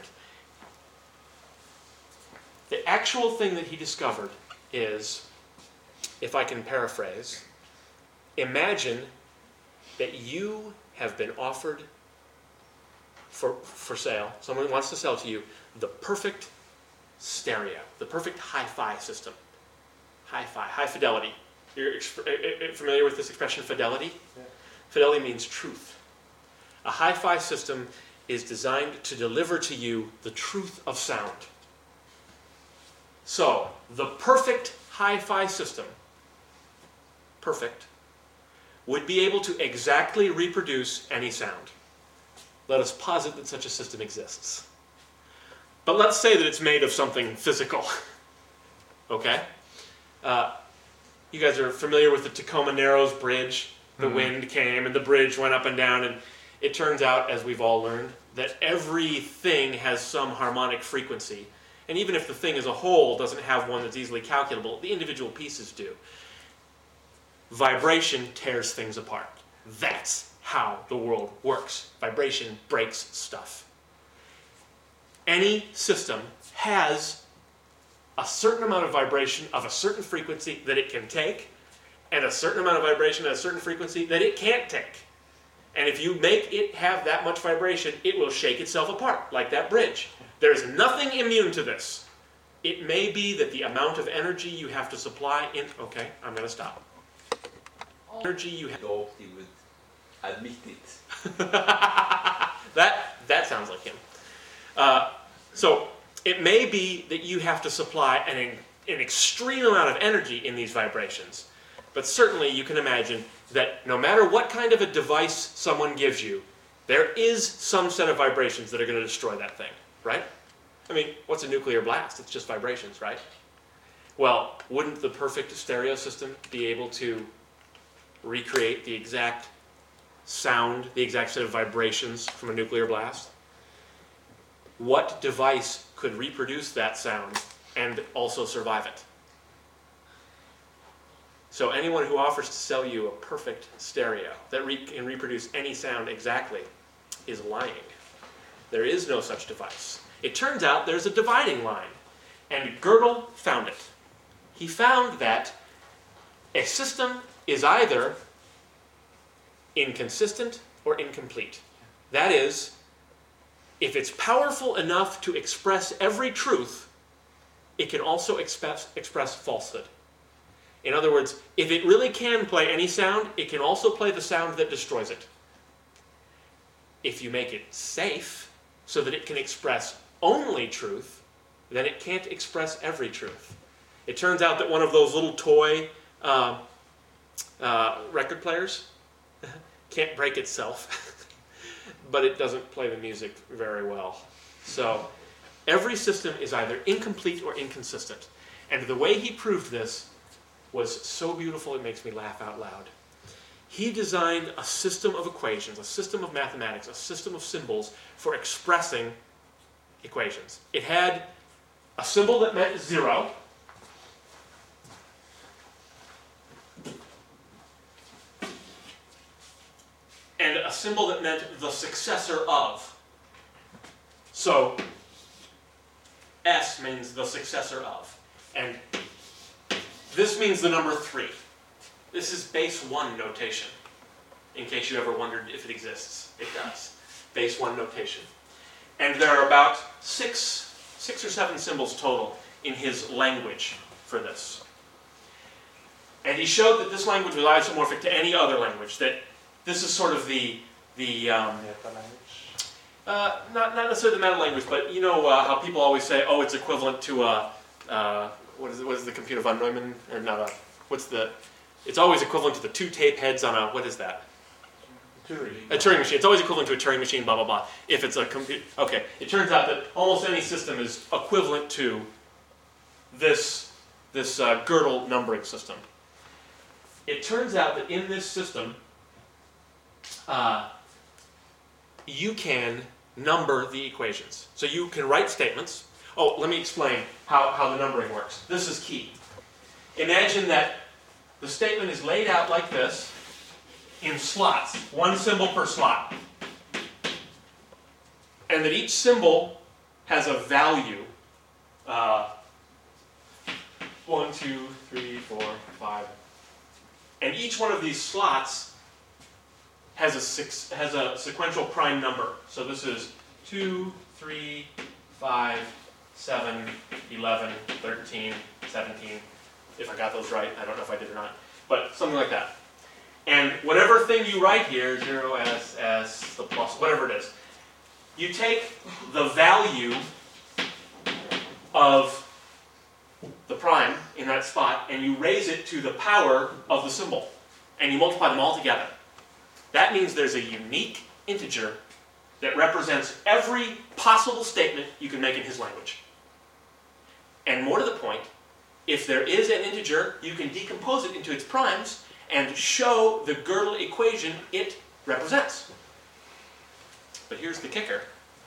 The actual thing that he discovered is, if I can paraphrase, imagine that you have been offered for, for sale, someone wants to sell to you, the perfect stereo, the perfect hi-fi system. Hi-fi, high fidelity. You're exp- familiar with this expression, fidelity? Yeah. Fidelity means truth. A hi-fi system is designed to deliver to you the truth of sound. So, the perfect hi-fi system, perfect, would be able to exactly reproduce any sound. Let us posit that such a system exists. But let's say that it's made of something physical. Okay? Uh, you guys are familiar with the Tacoma Narrows Bridge? The mm-hmm. wind came and the bridge went up and down, and it turns out, as we've all learned, that everything has some harmonic frequency. And even if the thing as a whole doesn't have one that's easily calculable, the individual pieces do. Vibration tears things apart. That's how the world works. Vibration breaks stuff. Any system has a certain amount of vibration of a certain frequency that it can take, and a certain amount of vibration at a certain frequency that it can't take. And if you make it have that much vibration, it will shake itself apart, like that bridge. There is nothing immune to this. It may be that the amount of energy you have to supply in... Okay, I'm going to stop. Energy you have... I hope he would admit it. that, that sounds like him. Uh, so, it may be that you have to supply an, an extreme amount of energy in these vibrations. But certainly you can imagine that no matter what kind of a device someone gives you, there is some set of vibrations that are going to destroy that thing, right? I mean, what's a nuclear blast? It's just vibrations, right? Well, wouldn't the perfect stereo system be able to recreate the exact sound, the exact set of vibrations from a nuclear blast? What device could reproduce that sound and also survive it? So anyone who offers to sell you a perfect stereo that re- can reproduce any sound exactly is lying. There is no such device. It turns out there's a dividing line, and Gödel found it. He found that a system is either inconsistent or incomplete. That is, if it's powerful enough to express every truth, it can also express, express falsehood. In other words, if it really can play any sound, it can also play the sound that destroys it. If you make it safe, so that it can express only truth, then it can't express every truth. It turns out that one of those little toy uh, uh, record players can't break itself, but it doesn't play the music very well. So every system is either incomplete or inconsistent. And the way he proved this was so beautiful it makes me laugh out loud. He designed a system of equations, a system of mathematics, a system of symbols for expressing equations. It had a symbol that meant zero, and a symbol that meant the successor of. So, S means the successor of. And this means the number three. This is base one notation, in case you ever wondered if it exists. It does. Base one notation. And there are about six, six or seven symbols total in his language for this. And he showed that this language was isomorphic to any other language, that this is sort of the, the um, uh, not, not necessarily the meta language, but you know uh, how people always say, oh, it's equivalent to a, uh, what is it, what is the computer von Neumann, or not a, what's the, it's always equivalent to the two tape heads on a, what is that? Turing. A Turing machine. It's always equivalent to a Turing machine, blah, blah, blah, if it's a computer. Okay, it turns out that almost any system is equivalent to this, this uh, Gödel numbering system. It turns out that in this system, uh, you can number the equations. So you can write statements. Oh, let me explain how, how the numbering works. This is key. Imagine that the statement is laid out like this in slots, one symbol per slot. And that each symbol has a value. Uh, one, two, three, four, five. And each one of these slots has a, six, has a sequential prime number. So this is two, three, five, seven, eleven, thirteen, seventeen. If I got those right, I don't know if I did or not. But something like that. And whatever thing you write here, zero, S, S, the plus, whatever it is, you take the value of the prime in that spot and you raise it to the power of the symbol. And you multiply them all together. That means there's a unique integer that represents every possible statement you can make in his language. And more to the point, if there is an integer, you can decompose it into its primes and show the Gödel equation it represents. But here's the kicker.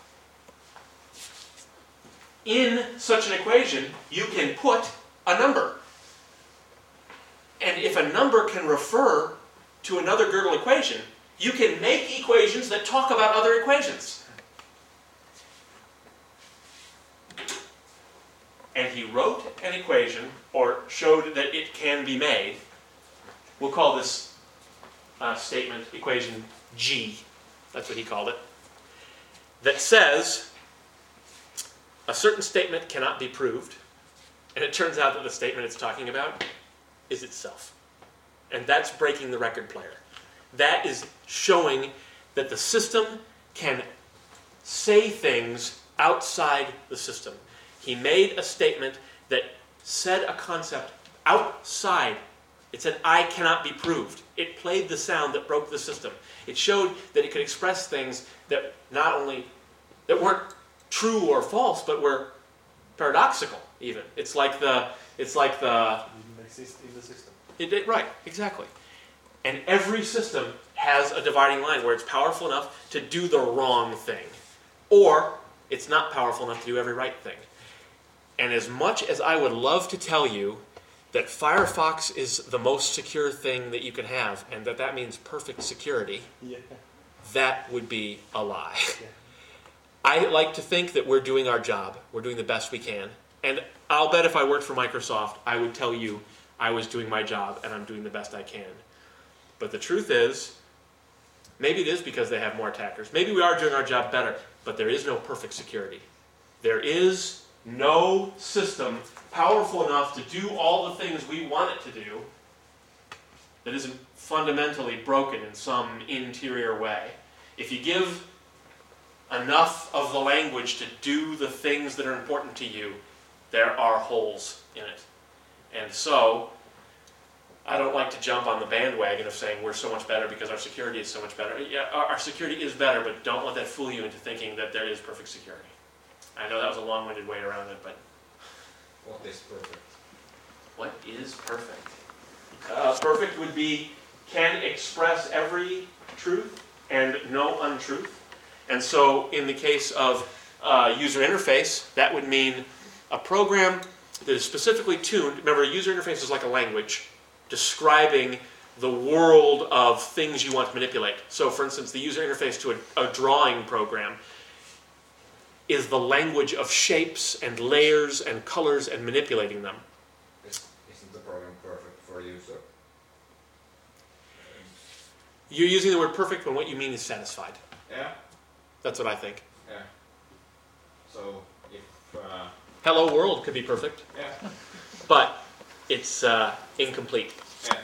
In such an equation, you can put a number. And if a number can refer to another Gödel equation, you can make equations that talk about other equations. And he wrote an equation, or showed that it can be made. We'll call this uh, statement equation G. That's what he called it. That says a certain statement cannot be proved. And it turns out that the statement it's talking about is itself. And that's breaking the record player. That is showing that the system can say things outside the system. He made a statement that said a concept outside. It said, I cannot be proved. It played the sound that broke the system. It showed that it could express things that not only, that weren't true or false, but were paradoxical, even. It's like the, it's like the... Didn't exist in the system. It, it, right, exactly. And every system has a dividing line where it's powerful enough to do the wrong thing. Or it's not powerful enough to do every right thing. And as much as I would love to tell you that Firefox is the most secure thing that you can have, and that that means perfect security, Yeah. that would be a lie. Yeah. I like to think that we're doing our job. We're doing the best we can. And I'll bet if I worked for Microsoft, I would tell you I was doing my job and I'm doing the best I can. But the truth is, maybe it is because they have more attackers. Maybe we are doing our job better, but there is no perfect security. There is no system powerful enough to do all the things we want it to do that isn't fundamentally broken in some interior way. If you give enough of the language to do the things that are important to you, there are holes in it. And so, I don't like to jump on the bandwagon of saying we're so much better because our security is so much better. Yeah, our, our security is better, but don't let that fool you into thinking that there is perfect security. I know that was a long-winded way around it, but... What is perfect? What is perfect? Uh, perfect would be, can express every truth and no untruth. And so, in the case of uh, user interface, that would mean a program that is specifically tuned. Remember, a user interface is like a language describing the world of things you want to manipulate. So, for instance, the user interface to a, a drawing program is the language of shapes and layers and colors and manipulating them. Isn't the program perfect for a user? You're using the word perfect when what you mean is satisfied. Yeah. That's what I think. Yeah. So if uh, Hello World could be perfect, Yeah. but it's uh, incomplete. Yeah.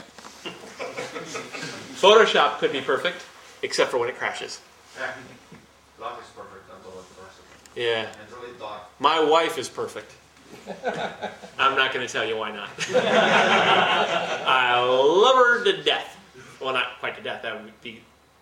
Photoshop could be perfect, except for when it crashes. Yeah. Life is perfect until it crashes. Yeah. Until it dies. My wife is perfect. I'm not going to tell you why not. I love her to death. Well, not quite to death. That would be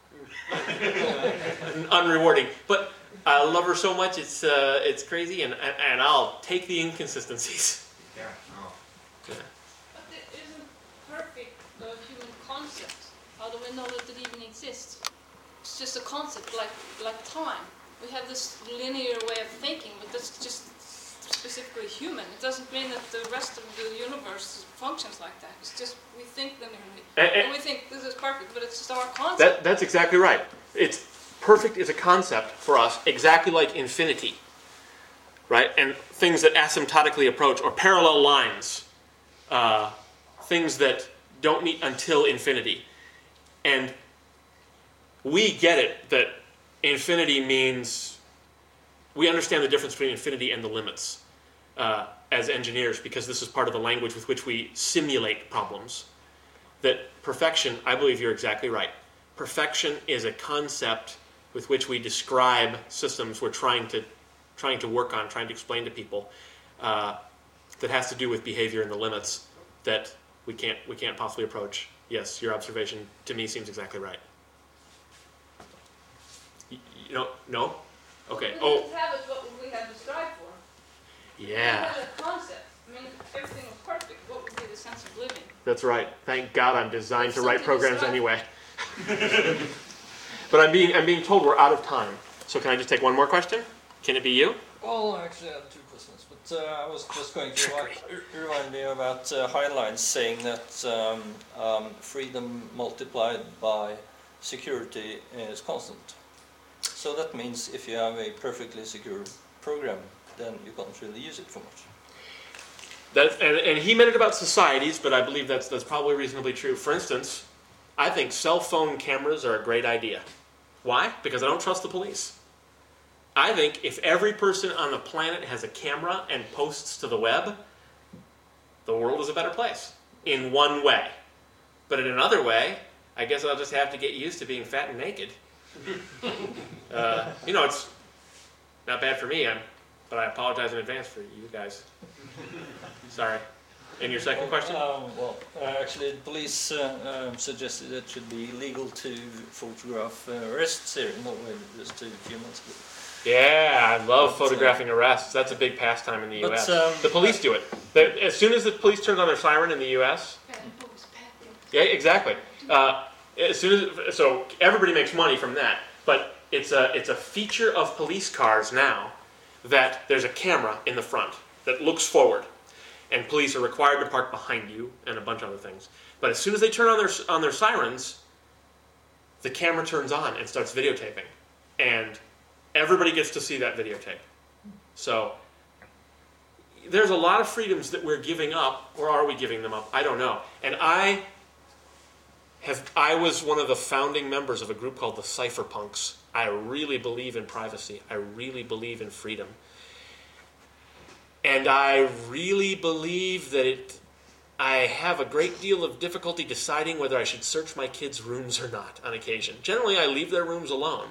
unrewarding. But I love her so much, it's uh, it's crazy, and, and I'll take the inconsistencies. Yeah. No. Yeah. But it isn't perfect a human concept. How do we know that it even exists? It's just a concept, like like time. We have this linear way of thinking, but that's just specifically human. It doesn't mean that the rest of the universe functions like that. It's just we think linearly, And, and, and we think this is perfect, but it's just our concept. that, that's exactly right. It's perfect is a concept for us, exactly like infinity, right? And things that asymptotically approach, or parallel lines, uh, things that don't meet until infinity. And we get it that infinity means, we understand the difference between infinity and the limits uh, as engineers, because this is part of the language with which we simulate problems. That perfection, I believe you're exactly right. Perfection is a concept with which we describe systems we're trying to trying to work on, trying to explain to people, uh, that has to do with behavior and the limits that we can't we can't possibly approach. Yes, your observation to me seems exactly right. You, you know, no? Okay. We Oh, didn't have it, what would we have to strive for? yeah. We had a concept. I mean, if everything was perfect, what would be the sense of living? That's right. Thank God I'm designed to write Something programs is right. anyway. But I'm being I'm being told we're out of time. So can I just take one more question? Can it be you? Well, I actually had two questions, but uh, I was just going to remind, remind me about uh, Heinlein saying that um, um, freedom multiplied by security is constant. So that means if you have a perfectly secure program, then you can't really use it for much. That, and, and he meant it about societies, but I believe that's that's probably reasonably true. For instance, I think cell phone cameras are a great idea. Why? Because I don't trust the police. I think if every person on the planet has a camera and posts to the web, the world is a better place. In one way. But in another way, I guess I'll just have to get used to being fat and naked. uh, you know, it's not bad for me, I'm, but I apologize in advance for you guys. Sorry. And your second question? Um, well, uh, actually, the police uh, um, suggested it should be illegal to photograph uh, arrests here in Norway just a few months ago. Yeah, I love photographing arrests. That's a big pastime in the U S. But, um, the police do it. They, as soon as the police turns on their siren in the U S, yeah, exactly. Uh, as soon as so everybody makes money from that. But it's a it's a feature of police cars now that there's a camera in the front that looks forward, and police are required to park behind you and a bunch of other things. But as soon as they turn on their on their sirens, the camera turns on and starts videotaping, and everybody gets to see that videotape. So there's a lot of freedoms that we're giving up, or are we giving them up? I don't know. And I have I was one of the founding members of a group called the Cypherpunks. I really believe in privacy. I really believe in freedom. And I really believe that it I have a great deal of difficulty deciding whether I should search my kids' rooms or not on occasion. Generally, I leave their rooms alone.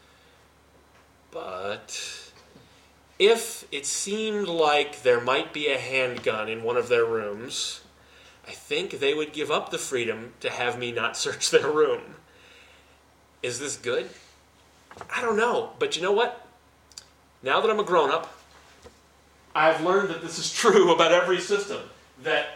But if it seemed like there might be a handgun in one of their rooms, I think they would give up the freedom to have me not search their room. Is this good? I don't know. But you know what? Now that I'm a grown-up, I've learned that this is true about every system. That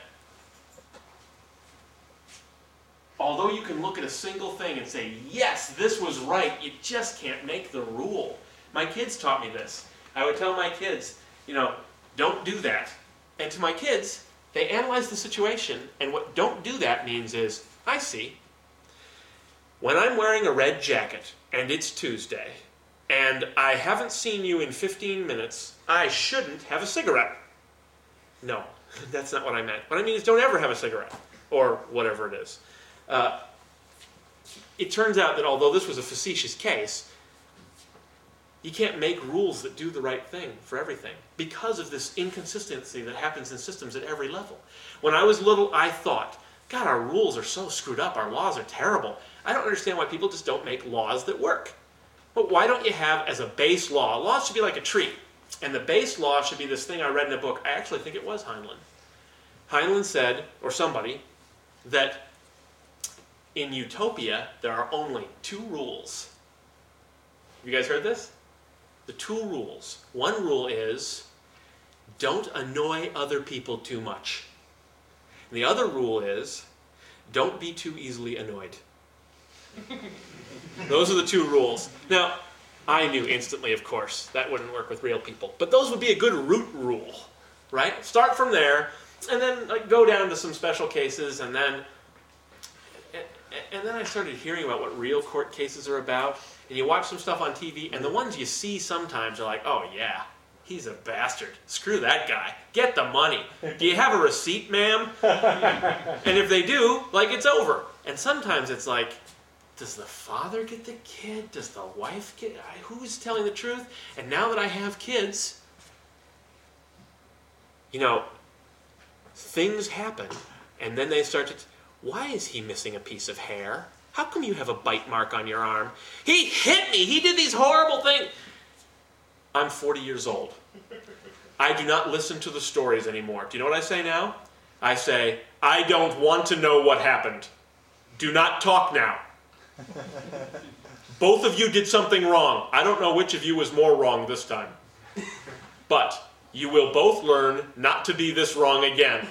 although you can look at a single thing and say, yes, this was right, you just can't make the rule. My kids taught me this. I would tell my kids, you know, don't do that. And to my kids, they analyze the situation, and what don't do that means is, I see. When I'm wearing a red jacket, and it's Tuesday, and I haven't seen you in fifteen minutes, I shouldn't have a cigarette. No, that's not what I meant. What I mean is don't ever have a cigarette, or whatever it is. Uh, it turns out that although this was a facetious case, You can't make rules that do the right thing for everything because of this inconsistency that happens in systems at every level. When I was little, I thought, God, our rules are so screwed up. Our laws are terrible. I don't understand why people just don't make laws that work. But why don't you have, as a base law, laws should be like a tree. And the base law should be this thing I read in a book. I actually think it was Heinlein. Heinlein said, or somebody, that in utopia, there are only two rules. You guys heard this? The two rules. One rule is, don't annoy other people too much. And the other rule is, don't be too easily annoyed. Those are the two rules. Now, I knew instantly, of course, that wouldn't work with real people. But those would be a good root rule, right? Start from there, and then like, go down to some special cases, and then, and, and then I started hearing about what real court cases are about. And you watch some stuff on T V, and the ones you see sometimes are like, oh yeah, he's a bastard. Screw that guy. Get the money. Do you have a receipt, ma'am? And if they do, like, it's over. And sometimes it's like, does the father get the kid? Does the wife get it? Who's telling the truth? And now that I have kids, you know, things happen, and then they start to, why is he missing a piece of hair? How come you have a bite mark on your arm? He hit me! He did these horrible things! I'm forty years old. I do not listen to the stories anymore. Do you know what I say now? I say, I don't want to know what happened. Do not talk now. Both of you did something wrong. I don't know which of you was more wrong this time. But you will both learn not to be this wrong again.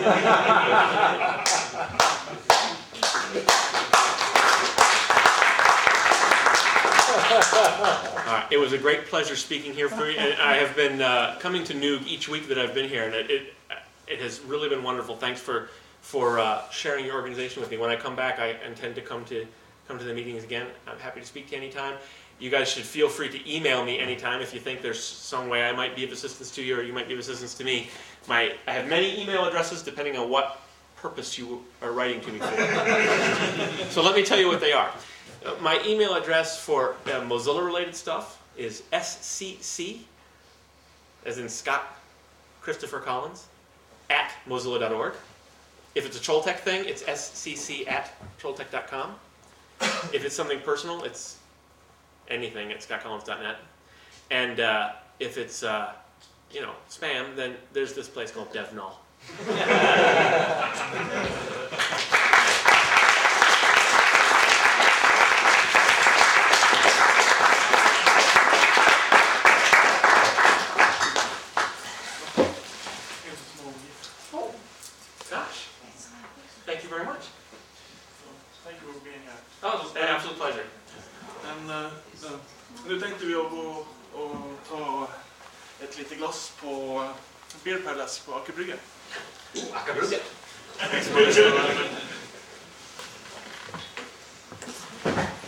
Uh, it was a great pleasure speaking here for you. And I have been uh, coming to Nuuk each week that I've been here, and it it, it has really been wonderful. Thanks for for uh, sharing your organization with me. When I come back, I intend to come to come to the meetings again. I'm happy to speak to you anytime. You guys should feel free to email me anytime if you think there's some way I might be of assistance to you, or you might be of assistance to me. My I have many email addresses depending on what purpose you are writing to me for. So let me tell you what they are. Uh, my email address for uh, Mozilla-related stuff is S C C, as in Scott Christopher Collins, at mozilla dot org. If it's a Trolltech thing, it's S C C at trolltech dot com. If it's something personal, it's anything at scott collins dot net. And uh, if it's, uh, you know, spam, then there's this place called DevNull. Nu tänkte vi att gå och ta ett litet glas på Beer Palace på Aker Brygge. Aker Brygge? Aker Brygge.